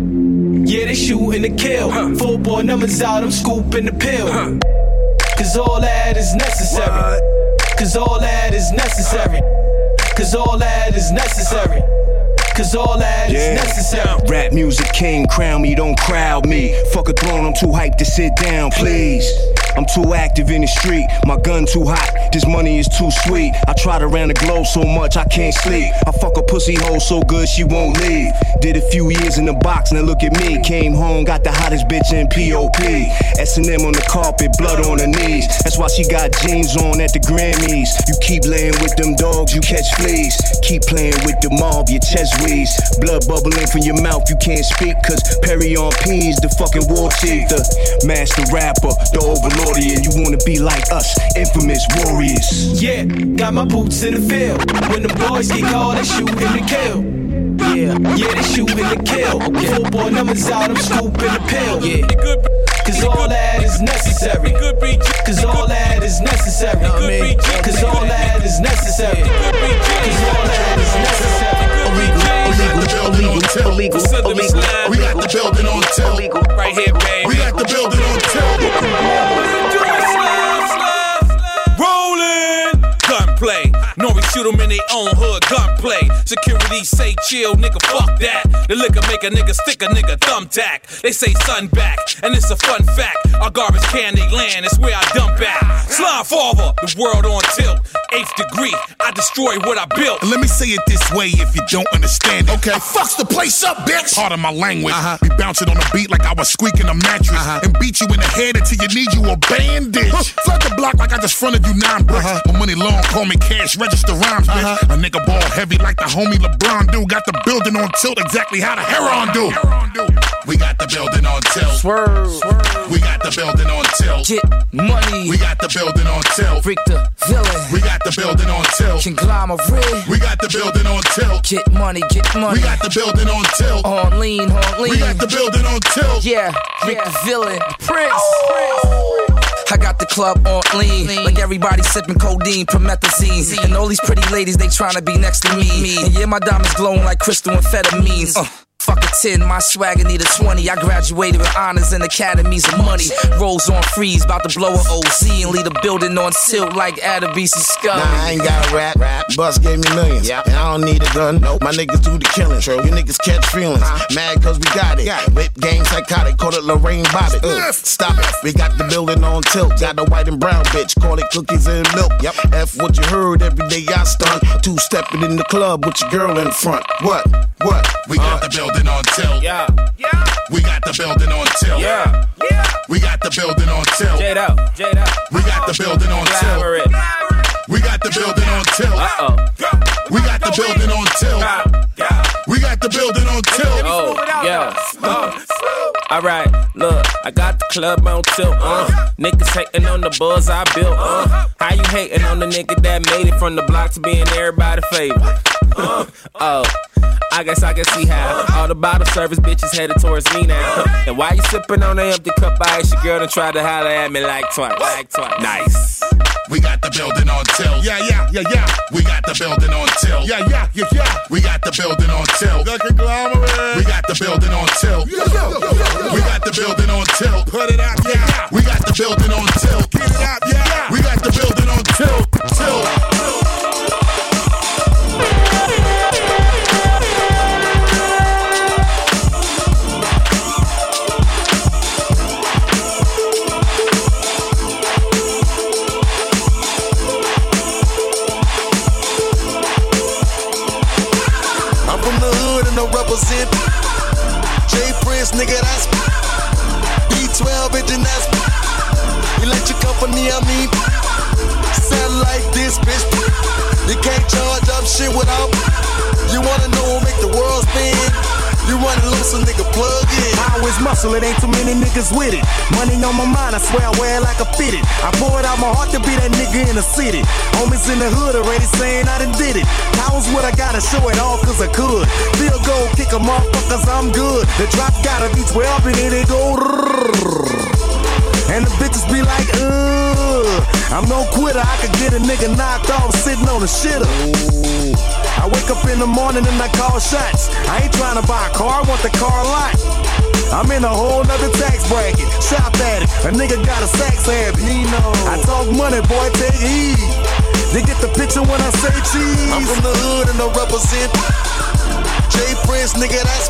Yeah, they shoot and they kill. Huh. Full boy numbers out, I'm scooping the pill. Huh. Cause all that is necessary. What? Cause all that is necessary. Cause all that is necessary. Cause all that yeah. is necessary. Rap music king, crown me, don't crowd me. Fuck a throne, I'm too hyped to sit down, please. I'm too active in the street, my gun too hot, this money is too sweet. I tried around the globe so much I can't sleep. I fuck a pussy hole so good she won't leave. Did a few years in the box, now look at me. Came home, got the hottest bitch in P O P. S and M on the carpet, blood on her knees. That's why she got jeans on at the Grammys. You keep laying with them dogs, you catch fleas. Keep playing with the mob, your chest wheeze. Blood bubbling from your mouth, you can't speak. Cause Perry on P's the fucking war chief. The master rapper, the overlord. You wanna be like us, infamous warriors. Yeah, got my boots in the field. When the boys get called, they shoot and they kill. Yeah, yeah, they shoot and they kill. Full boy numbers out, I'm scooping the pill. Yeah, cause all that is necessary. Cause all that is necessary. Cause all that is necessary. Cause all that is necessary. Illegal, illegal, illegal, illegal. We got the building on tilt. Right here, baby. We got the building on tilt. Rolling, gunplay. No, we shoot them in their own hood, gunplay. gunplay. Security say chill, nigga, fuck that. The liquor make a nigga stick a nigga thumbtack. They say sun back, and it's a fun fact. Our garbage can they land, it's where I dump at. Slime father, the world on tilt. Eighth degree, I destroy what I built. And let me say it this way if you don't understand it. Okay. I fucks the place up, bitch. Part of my language. Uh-huh. We bounce it on the beat like I was squeaking a mattress. Uh-huh. And beat you in the head until you need you a bandage. Huh. Flood the block like I just fronted you nine bricks. Uh-huh. My money long, call me cash, register rhymes, bitch. Uh-huh. A nigga ball heavy like the homie LeBron do. Got the building on tilt exactly how the Heron do. We got the building on tilt. Swerve. Swerve. We got the building on tilt. Get money. We got the building on tilt. Freak the villain. We got the building on tilt. Conglomerate. We got the building on tilt. Get money, get money. We got the building on tilt. On lean, on lean. We got the building on tilt. Yeah, Rick yeah. the villain. Prince. Oh. I got the club on lean, lean. Like everybody sipping codeine, promethazine. And all these pretty ladies, they tryna be next to me. me. And yeah, my diamonds glowing like crystal amphetamines. Uh. Fuck a ten, my swagger need a twenty. I graduated with honors and academies of money. Rolls on freeze, about to blow a O Z and lead a building on tilt like Adabisi Scum. Nah, I ain't got a rap. rap. Bus gave me millions, yeah. And I don't need a gun. Nope. My niggas do the killing. True. You niggas catch feelings. Uh, Mad cause we got it. Got it. Whip game psychotic, call it Lorraine Bobbitt. Uh, stop it. We got the building on tilt. Got the white and brown bitch, call it cookies and milk. Yep. F what you heard, every day I stunt. Two stepping in the club with your girl in front. What? What? We got uh, the building on tilt. Yeah. Yeah. We got the building on tilt. Yeah. Yeah. We got the building on tilt. Jade out. Jade out. We got the building on tilt. We got the building on tilt. Uh-oh. We got the building on tilt. We got the building on tilt. Oh, yeah. Uh. All right, look, I got the club on tilt. Uh. Niggas hating on the buzz I built. Uh. How you hating on the nigga that made it from the block to being everybody's favorite? Uh. Oh. I guess I can see how all the bottle service bitches headed towards me now. And why you sipping on the empty cup? I asked your girl and tried to holler at me like twice. Like twice. Nice. We got the building on tilt. Yeah, yeah, yeah, yeah. We got the building on tilt. Yeah, yeah, yeah, yeah. We got the building on tilt. The conglomerate. We got the building on tilt. Yeah, yeah, yeah. We got the building on tilt. Put it out, yeah. We got the building on tilt. Get it out, yeah. We got the building on tilt. Tilt. Represent J Prince, nigga, that's B twelve, engine, that's electric company, I mean satellite this, bitch. You can't charge up shit without. You wanna know what make the world spin? You running loose, a nigga plug in. Power is muscle, it ain't too many niggas with it. Money on my mind, I swear I wear it like a fitted. I pour it out my heart to be that nigga in the city. Homies in the hood already saying I done did it. Power's what I gotta show it all cause I could. Feel gold, kick a motherfuckers, I'm good. The drop gotta be twelve and then it go. And the bitches be like, ugh. I'm no quitter, I could get a nigga knocked off sitting on a shitter. I wake up in the morning and I call shots. I ain't trying to buy a car, I want the car a lot. I'm in a whole nother tax bracket. Shop at it, a nigga got a sax habit. He know. I talk money, boy, take heed. They get the picture when I say cheese. I'm from the hood and I represent J Prince, nigga, that's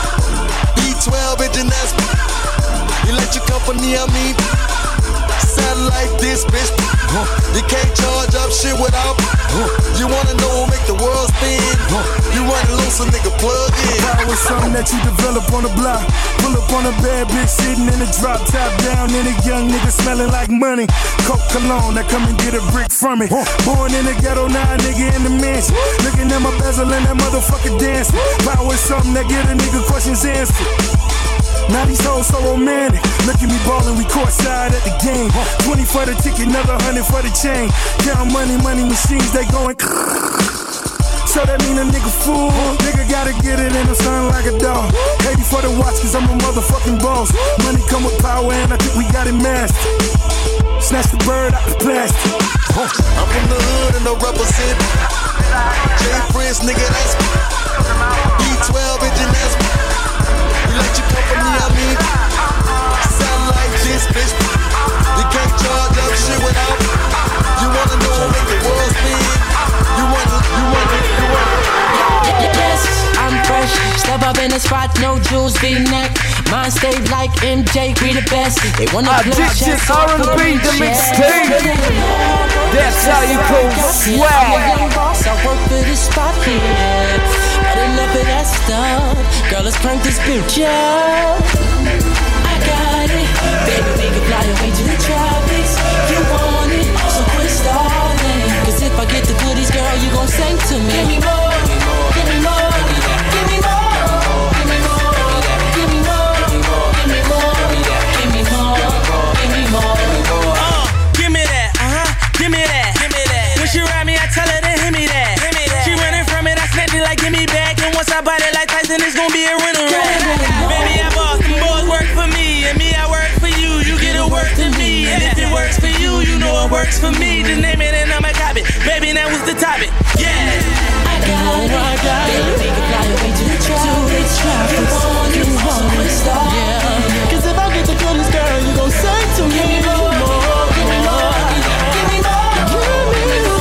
B twelve, engine, that's electric company, I mean satellite this, bitch. You can't charge up shit without. You wanna know what make the world spin? You running loose, a nigga plug in. Power is something that you develop on the block. Pull up on a bad bitch sitting in the drop top down. And a young nigga smelling like money. Coke cologne, that come and get a brick from it. Born in the ghetto, now a nigga in the mansion. Looking at my bezel and that motherfucker dancing. Power is something that get a nigga questions answered. Now these hoes so romantic. Look at me ballin', we courtside at the game. twenty for the ticket, another hundred for the chain. Count money, money machines, they going. So that mean a nigga fool. Nigga gotta get it and I'm sounding like a dog. eighty for the watch cause I'm a motherfucking boss. Money come with power and I think we got it mastered. Snatch the bird out the plastic. I'm from the hood and I represent J Prince, nigga, that's B twelve, engine, that's electric company, I mean satellite this, bitch. You can't charge up shit without. You wanna know what make the world spin? You wanna, you wanna, you wanna up in the spot, no jewels, V-neck. Mine stayed like M J, we the best. They wanna play Addicted chess R and B, the mixtape. That's how you call swag. I'm a young boss, I work for this spot here. But enough of that stuff. Girl, let's crank this bitch up. I got it. Baby, we can fly away to the tropics. You want it, so quit stalling. Cause if I get the goodies, girl, you gon' sing to me. Give me more, give me more, give me more. Once I bite it like Tyson, it's gonna be a rental rap. Baby, I boss, them boys work for me, and me, I work for you. You get it work to me, and if it works for you, you know it works for me. Just name it and I'ma copy it. Baby, that was the topic. Yeah. I got it, I got it. Baby, we can fly away to the tropics. You want it, you want it, stop. Yeah. Cause if I get the goodness, girl, you gon' say to me. Give me more, give me more, give me more, give me more.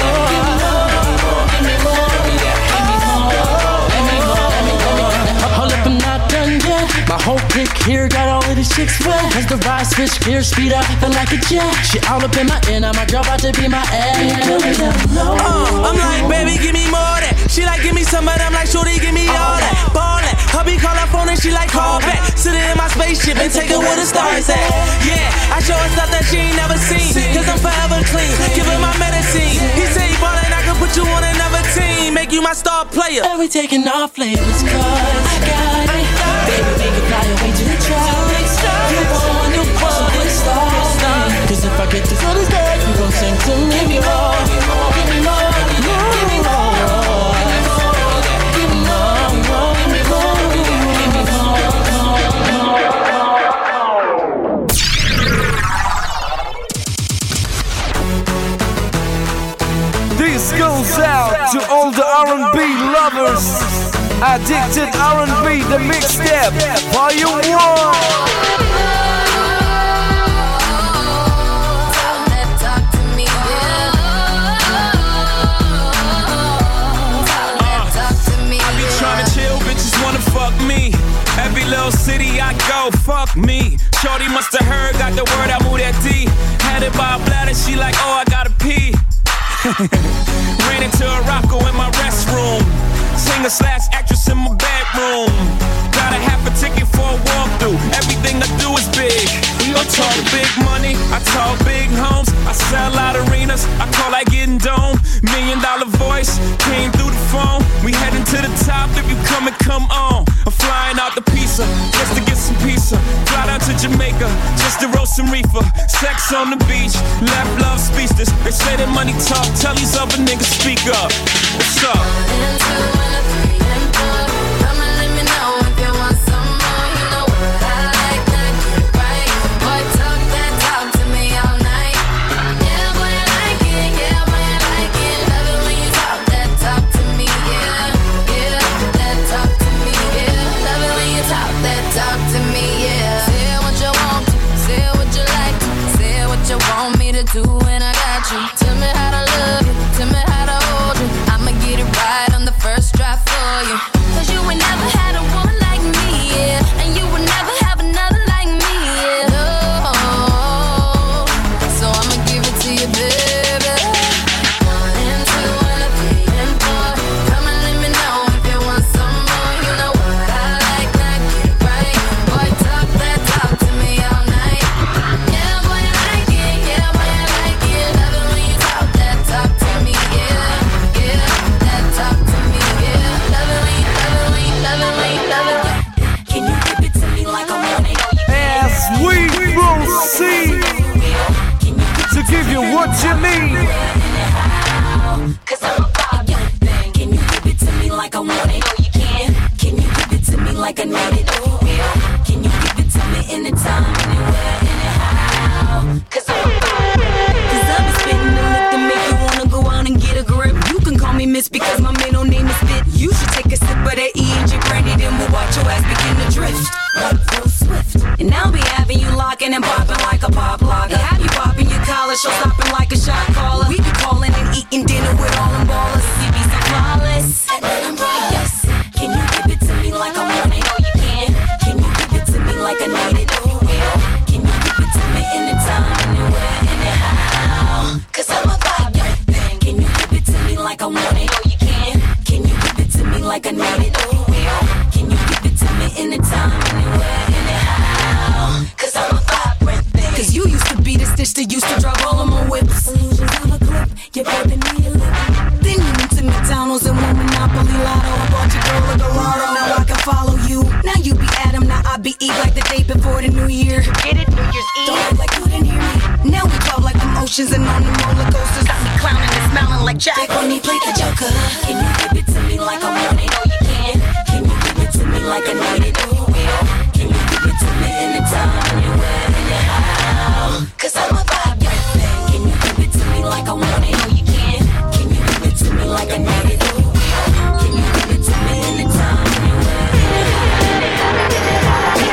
My whole clique here got all of the chicks wet. As the ride switch gears, speed up, feel like a jet. She all up in my ear, now my girl about to be my ass. Uh, I'm like, baby, give me more of that. She like, give me some of them, like, shorty, give me all that. Ballin', hubby call her phone and she like, call back. Sitting in my spaceship and take her where the stars at. Yeah, I show her stuff that she ain't never seen. Cause I'm forever clean, give her my medicine. He say he ballin', I can put you on another team. Make you my star player. And we taking our flavors, cause I got it. Baby, we can fly away to the tropics. You want it, so quit stalling. Cause if I get this on this girl, you gon' sing to me. Give me more, give me more, give me more, give me more, give me more, give me more. This goes out to all the R and B lovers. Addicted R and B, the mixtape, volume one. Fuck me, every little city I go, fuck me. Shorty musta heard, got the word, I moved that D. Had it by a bladder, she like, oh, I gotta pee. Ran into a rocko in my restroom. Singer slash actress in my bedroom. Got a half a ticket for a walkthrough. Everything I do is big. I talk big money, I talk big homes. I sell out arenas, I call like getting dome. Million dollar voice, came through the phone. We heading to the top, if you come and come on. I'm flying out the pizza, just to get some pizza. Fly down to Jamaica, just to roast some reefer. Sex on the beach, left love speechless. They say that money talk, tell these other niggas speak up. What's up? Do when I got you. Tell me how to love you. Tell me how to hold you. I'ma get it right on the first try for you. Cause you ain't never had a woman like me, yeah. And you will never have another like me, yeah. No. So I'ma give it to you, baby. One and two and a three and four. Come and let me know if you want some more. You know what I like, not get it right. Boy, talk that talk to me all night. Yeah, boy, I like it, yeah, boy. To give you what you need. Cause I'm about that thing. Can you give it to me like I want it? No, you can. Can you give it to me like I need it? Oh, yeah. Can you give it to me anytime, anywhere, anyhow? Cause I'm about that. Cause I've been spitting the lick to make you wanna go out and get a grip. You can call me Miss because my middle name is Fit. You should take a sip of that E and J brandy, then we'll watch your ass begin to drift. Like real swift. And I'll be having you locking and popping like a pop locker. And have you popping your collar, show stopping like a shot caller. We be calling and eating dinner with all them ballers. You be so flawless. And then I'm right, yes. Can you give it to me like a like I need it. Can you give it to me anytime, anywhere, anyhow? Cause I'm a vibrant thing. Cause you used to be the stitch that used to drive all of my whips. Illusions of a clip, you're baby me a lip. Then you went to McDonald's and won Monopoly Lotto. I bought your girl a Dorado, now I can follow you. Now you be Adam, now I be Eve like the day before the new year. Get it, New Year's Eve. Don't act like you didn't hear me. Now we talk like emotions and on the roller coasters. I be clowning and smiling like Jack. When he played the Joker. Can you give it to me like I want it? Oh, you can. Can you give it to me like I need it? Oh, you will. Can you give it to me anytime, anywhere, anyhow? Cause I'm a vibrant thing. Can you give it to me like I want it? Oh, you can. Can you give it to me like I need it? Oh, you will. Can you give it to me anytime, anywhere, anyhow?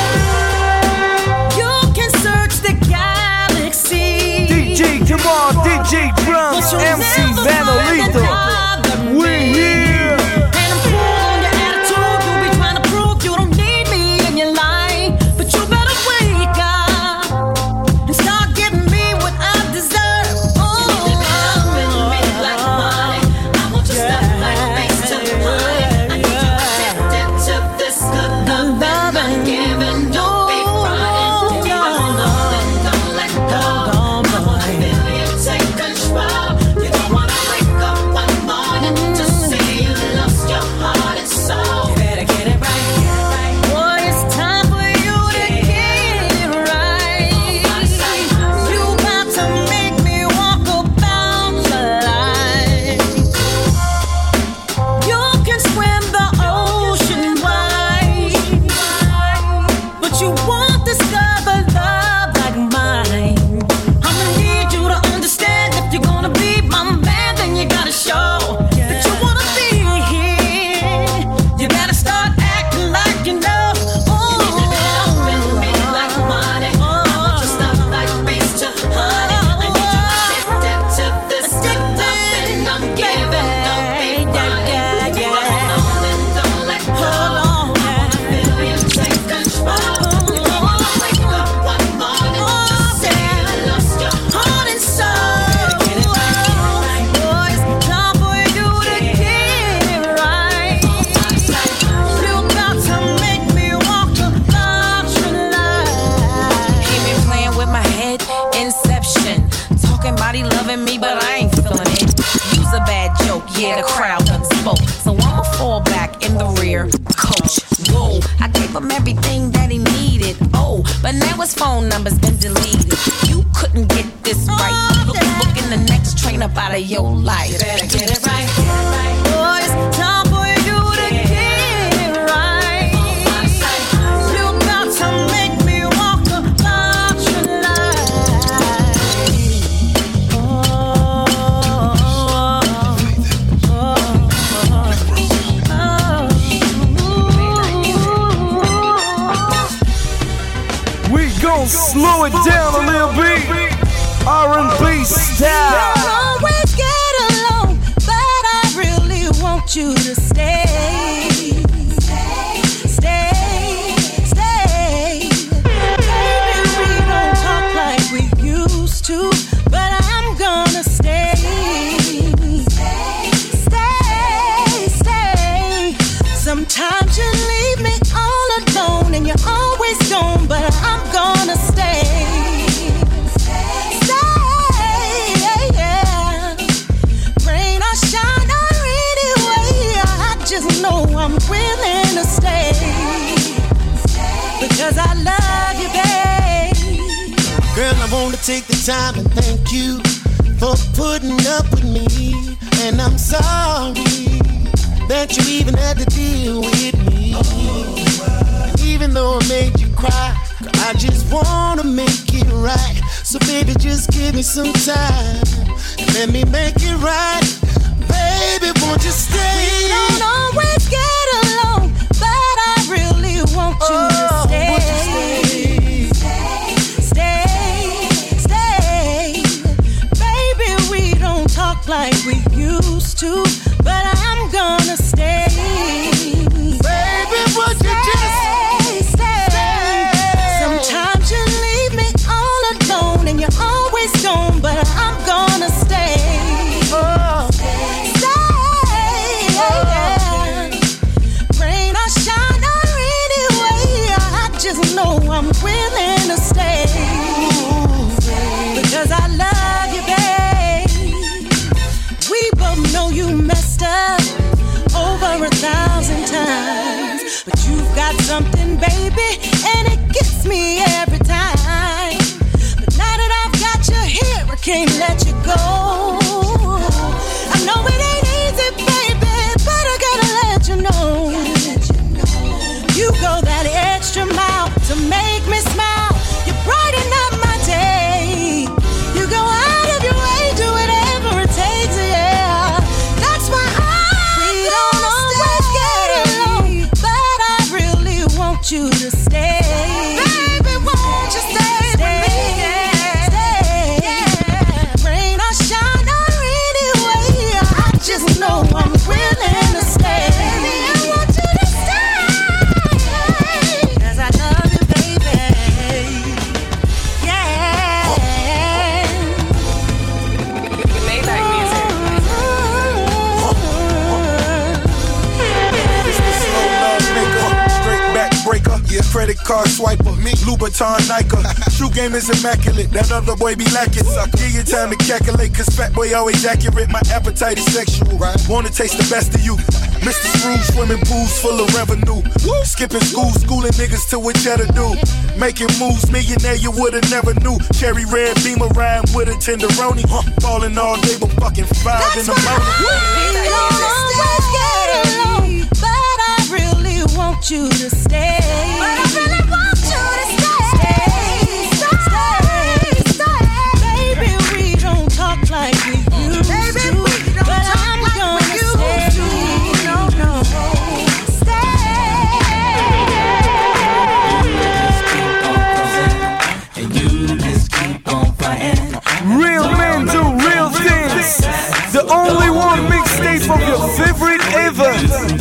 You can search the galaxy. D J Kamar, D J Drums, M C Manolito. We here. And I'm cool on your attitude. You be trying to prove you don't need me in your life. But you better wake up and start giving me what I deserve. Oh, like money. I want your stuff like face to money. I need you addicted to this good love that I'm giving. Don't be crying. If you don't know, then don't let go. I wanna feel you take control. You don't wanna wake up one morning to see you lost your heart and soul. You better get it right. Boy, it's time for you to get it right. You about to make me walk about your life. You can swim the ocean wide, but you won't discover love like mine. I'ma need you to understand, if you're gonna be my man, then you gotta show that you wanna be here. You better start acting like you know. Oh, you need to help me like money. I want your stuff like face to honey. I need you addicted to this good loving I'm giving. Don't be crying. You don't know, then don't let go. I wanna feel you take control. You don't wanna wake up one morning to see you lost your heart and soul. Boys, time for you to get it right. You about to make me walk about your life. He been playing with my head, inception. Talking about he loving me, but I ain't feeling it. Use a bad joke, yeah, the crowd done spoke. So I'ma fall back in the rear coach. Whoa, I gave him everything that he needed. Oh, but now his phone number's been deleted. You couldn't get this right. Look, looking the next train up out of your life. You better get it right. Boys, time for you to get it right. You about to make me walk about your life. We gon' slow it down a little bit. R and B style. Always get along, but I really want you to stay. Stay, stay. Baby, we don't talk like we used to, but I'm gonna stay. Stay, stay. Sometimes you leave me all alone and you're always gone, but I'm gonna stay. Rain or shine or anyway, I just know I'm willing to stay. Because I love you, babe. Girl, I wanna take the time and thank you for putting up with me. And I'm sorry that you even had to deal with me. Even though I made you cry, I just wanna make it right. So baby, just give me some time and let me make it right. Baby, won't you stay? We don't always get along, but I really want you Oh, to stay. won't you stay? Stay, stay. Baby, we don't talk like we used to, but I'm gonna stay. Baby, won't you just Stay, stay. Sometimes you leave me all alone and you're always gone, but I'm gonna stay. Oh. Stay. but you've got something, baby, and it gets me every time. But now that I've got you here, I can't let you go. I know it ain't easy, baby, but I gotta let you know. You go that extra mile to make me smile. You brighten up my day. You go out of your way, do whatever it takes, yeah. That's why I we don't always get along, but I really want you to stay. Baby, won't you stay with me? Stay, yeah. Rain or shine or any way, I just know I'm willing to stay. Baby, I want you to stay, 'cause I love you, baby. Yeah. Maybach music. It's the slow love maker, straight back breaker, yeah. Credit card swiper, me, Louboutin Nike. Shoe game is immaculate, that other boy be lacking. Give you time to calculate, cause fat boy always accurate. My appetite is sexual, right? Wanna taste the best of you. Mister Scrooge, swimming pools full of revenue. Skipping school, schooling niggas to what you to do. Making moves, millionaire you woulda never knew. Cherry red beamer riding with a tenderoni. Huh. Falling all day but fucking five That's in the morning. We don't always get along, but I really want you to stay. But I really want you to stay. Stay, stay, stay. Baby, we don't talk like we used to. Baby, we don't but talk I'm like gonna we used stay. To. No, no, stay. And you just keep on fighting. Real men do real things. The only one mixtape of your favorite event.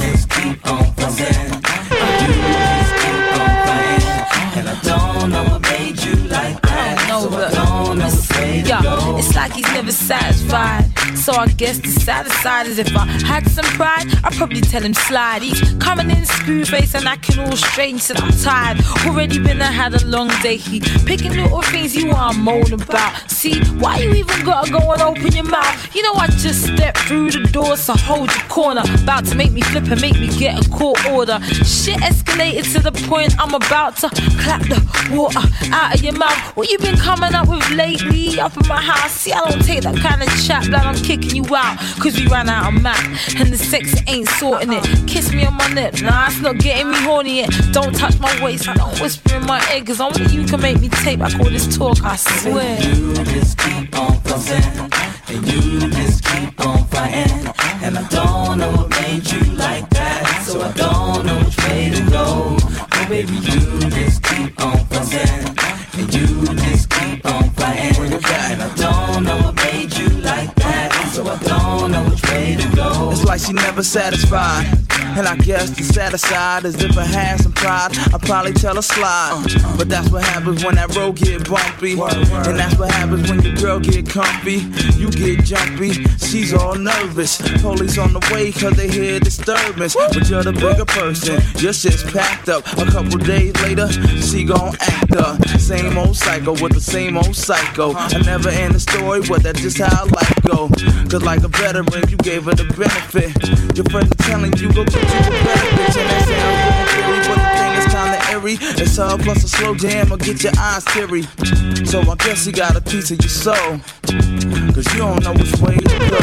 And I don't know what made you like that. No, so but I don't know what's made you go. it's like he's never satisfied. So I guess the saddest side is if I had some pride, I'd probably tell him slide. He's coming in screw face and acting all strange, said I'm tired. Already been I had a long day. He picking little things you want to moan about. See, why you even gotta go and open your mouth? You know I just stepped through the door, so hold your corner. About to make me flip and make me get a court order. Shit escalated to the point I'm about to clap the water out of your mouth. What you been coming up with lately up in my house? See, I don't take that kind of chat, like I'm kicking you out, cause we ran out of map, and the sex ain't sorting it. Kiss me on my neck, nah, it's not getting me horny yet. Don't touch my waist, don't whisper in my ear, cause only you can make me take back all this talk, I swear. You just keep on fussing, and you just keep on fighting. And I don't know what made you like that, so I don't know which way to go. Oh baby, you just keep on fussing, and you just keep on fighting. And I don't know what made you like that, so I don't know which way to go. It's like she never satisfied, and I guess the saddest side is if I had some pride, I'd probably tell her slide. But that's what happens when that road get bumpy, and that's what happens when your girl get comfy. You get jumpy, she's all nervous. Police on the way cause they hear disturbance, but you're the bigger person, your shit's packed up. A couple days later, she gon' act up. Same old psycho with the same old psycho. I never end the story, but that's just how life go. Cause like a veteran, you gave her the benefit. Your friends are telling you go get you a better bitch, and that sounds good theory, but the thing is kinda airy. It's her plus a slow jam or get your eyes teary. So I guess you got a piece of your soul, cause you don't know which way to go.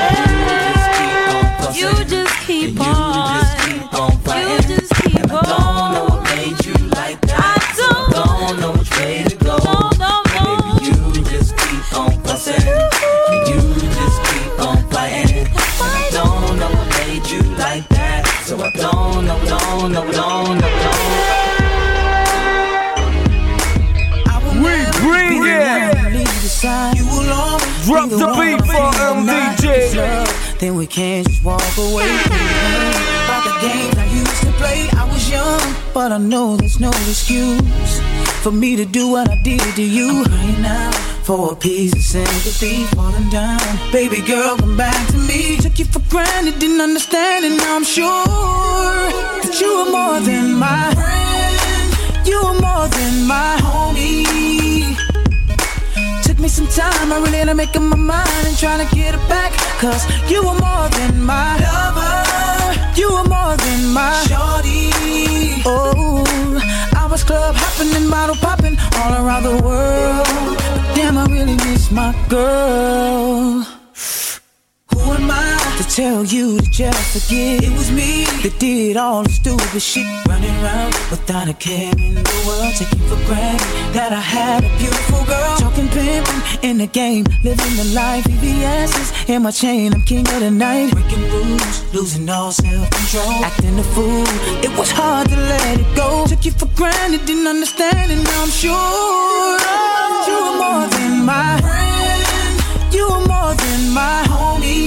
You just keep on, you just keep on. I don't know what made you like that, so I don't know which way to go. No, no, no. Baby, you just keep on fussing, and you just keep on fighting. I don't know what made you like that, so I don't know, don't know, don't know, don't know. We bring it. Drop the beat for M D J. Then we can't just walk away. About the games I used to play, I was young, but I know there's no excuse for me to do what I did to you. I'm crying out for a piece of sympathy, falling down. Baby girl, come back to me. Took you for granted, didn't understand, and now I'm sure that you are more than my friend. You are more than my homie. Took me some time, I really had to make up my mind and trying to get it back. Cause you were more than my lover, you were more than my shorty. bottle popping all around the world. Damn, I really miss my girl. Who am I to tell you to just forget? It was me that did all the stupid shit, running around without a care in the world, taking for granted that I had a beautiful girl. Talking pimping in the game, living the life. V V S's in my chain, I'm king of the night. Breaking rules, losing all self-control, acting a fool. It was hard to let it go. Took you for granted, didn't understand, and now I'm sure you were more than my friend. You were more than my homie.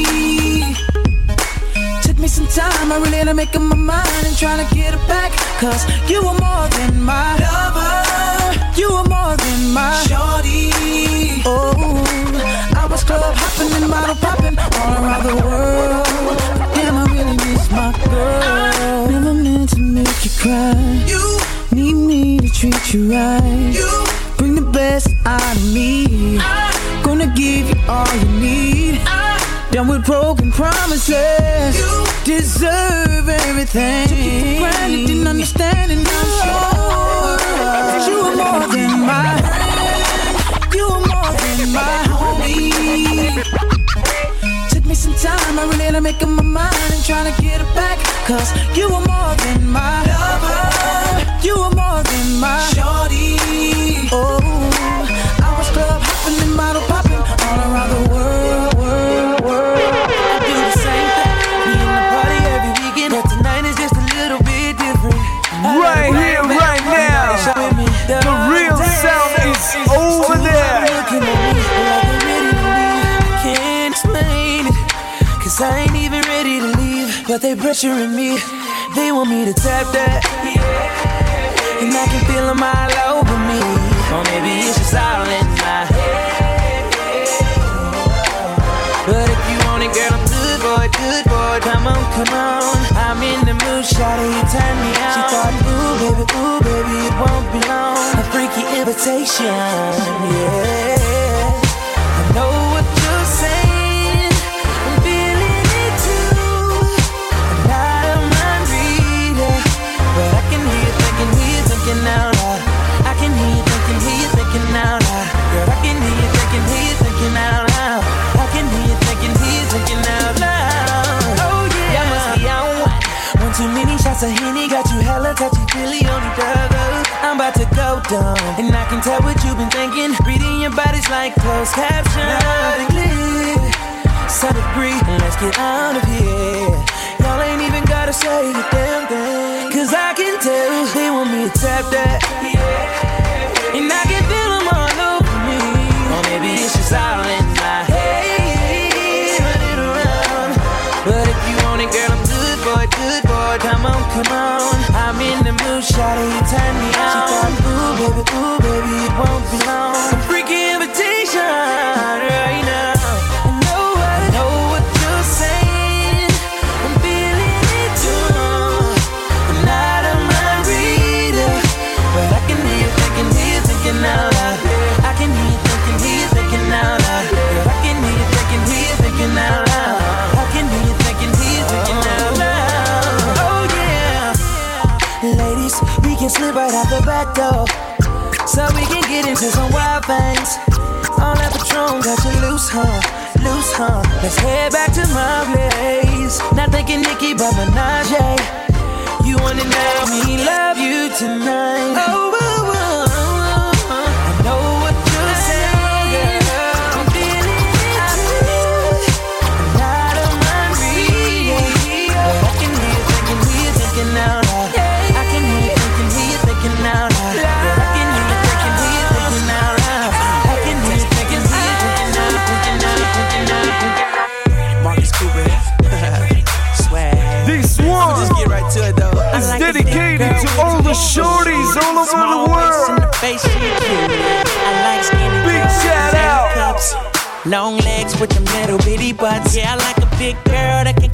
Took me some time, I really had to make up my mind and trying to get it back. Cause you were more than my lover. You were more than my shorty. Oh, I was club hopping and bottle popping all around the world. Damn, I really miss my girl. Never meant to make you cry. You need me to treat you right. You bring the best out of me. I gonna give you all you need. I done with broken promises. You deserve everything. Took you for granted, didn't understand, and I'm sure that you were more than my friend. You were more than my homie. Took me some time, I really had to make up my mind and trying to get it back. Cause you were more than my lover. You were more than my shorty. Oh, I was club hopping and bottle popping all around the world, world, world. I do the same thing, be in the party every weekend, but tonight is just a little bit different. Right here, right now, the real sound is over there. I can't explain it, cause I ain't even ready to leave. But they pressuring me, they want me to tap that, yeah. And I can feel them all over me. Or maybe it's just all in my head. But if you want it, girl, I'm good boy, good boy. Come on, come on, I'm in the mood, shawty, you turn me on. She thought, ooh, baby, ooh, baby, it won't be long. A freaky invitation, yeah. I know what you're saying, I'm feeling it too. I'm not a mind reader, but I can hear you thinking, hear you thinking out loud. I can hear you thinking, hear you thinking out loud. Girl, I can hear you thinking, hear you thinking out loud. I can hear you thinking, hear you thinking out loud. Oh yeah, y'all must be on one. One too many shots of Henny got you hella touchy, feely on each other. I'm about to go down, and I can tell what you've been thinking. Reading your body's like closed caption. Loud and clear, so agree, and let's get out of here. Y'all ain't even gotta say a damn thing, cause I can tell they want me to tap that, yeah. And I can feel them all over me. Or maybe it's just all in my head, running around. But if you want it, girl, I'm good boy, good boy. Come on, come on, I'm in the mood, shawty, you turn me on. She thought, ooh, baby, ooh, baby, it won't be long. A freaky invitation right now. I know, I know what you're saying, I'm feeling it too. I'm not a mind reader, but I can hear you thinking, hear you thinking out loud. I can hear you thinking, hear you thinking out loud. Girl, I can hear you thinking, hear you thinking out loud. I can hear you thinking, hear you thinking out loud. Oh yeah, ladies, we can slip right out the back door, so we can get into some wild things. All that Patron got you loose, huh? Loose, huh? Let's head back to my place. Not thinking Nicki, but Minaj. You wanna know me, love you tonight. Oh, oh, oh, oh. I know what you're saying, girl. I'm feeling it too. I'm not a mind reader, but I can hear you thinking, hear you thinking out loud. I can hear you thinking, hear you thinking out loud. Girl, I can hear you thinking, hear you thinking out loud. I can hear you thinking, hear you thinking out, thinking out, thinking out, thinking out. Marcus Cooper, swag. This one just get right to it though. is dedicated to all the shorties all over the world. Big shout out. Long legs with the little bitty butts. Yeah, I like a big girl that can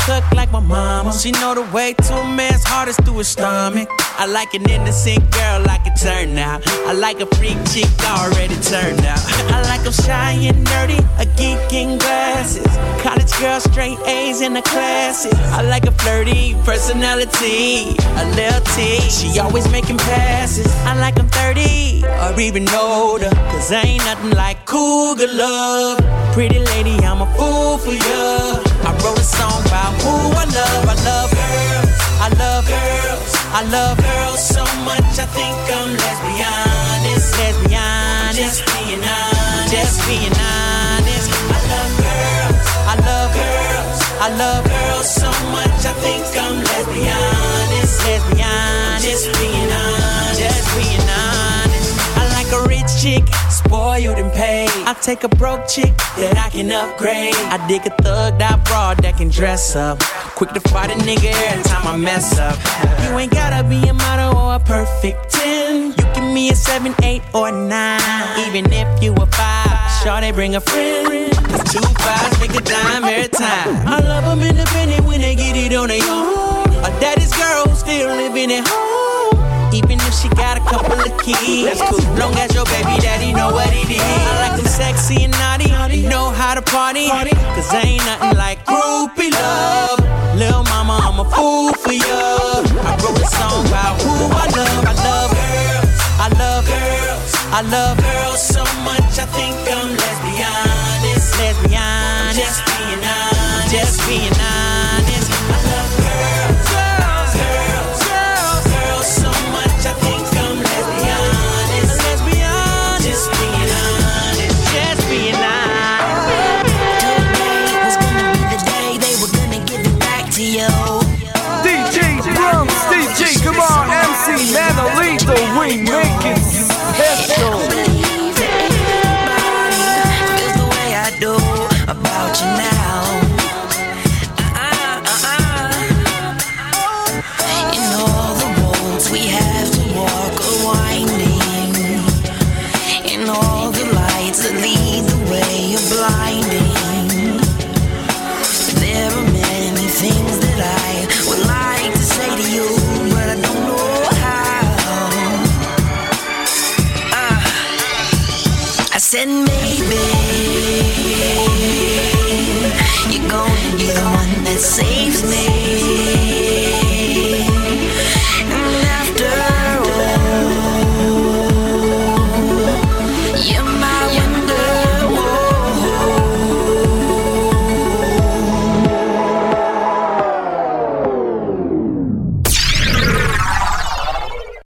cook like my mama. She know the way to a man's heart is through his stomach. I like an innocent girl, I can turn out. I like a freak chick already turned out. I like them shy and nerdy, a geek in glasses. College girl, straight A's in the classes. I like a flirty personality, a little T. She always making passes. I like them thirty or even older, cause ain't nothing like cougar love. Pretty lady, I'm a fool for you. I wrote a song about who I love. I love girls, I love girls, I love girls so much I think I'm lesbianist. Lesbianist, just being honest, just being honest. I love girls, I love girls, I love girls so much I think I'm lesbianist. Lesbianist, just being honest, just being honest. I like a rich chick, spoiled and paid. I take a broke chick that I can upgrade. I dig a thugged out broad that can dress up. Quick to fight a nigga every time I mess up. You ain't gotta be a model or a perfect ten. You give me a seven, eight, or a nine. Even if you a five, sure they bring a friend. Cause two fives make a dime every time. I love them independent when they get it on their own. A daddy's girl who's still living at home. Even if she got a couple of kids, that's cool. Long as your baby daddy know what he did. I like them sexy and naughty, know how to party. Cause ain't nothing like groupie love. Lil' mama, I'm a fool for you. I wrote a song about who I love. I love girls, I love girls, I love girls so much I think I'm lesbianist. Lesbianist, just being honest, just being honest. I love girls, girls, girls, girls, girls so much I think I'm lesbianist. Lesbianist, just being honest, just being honest. Today was gonna be the day they were gonna give it back to you. D J Drums, D J, come on, M C Manolito, we make it special. Believe that everybody feels the way I do about you now. Uh-uh, uh-uh. In all the roads we have to walk are winding. In all the lights that lead the way are blinding. There are many things that I would like to say to you, but I don't know how. Uh, I said maybe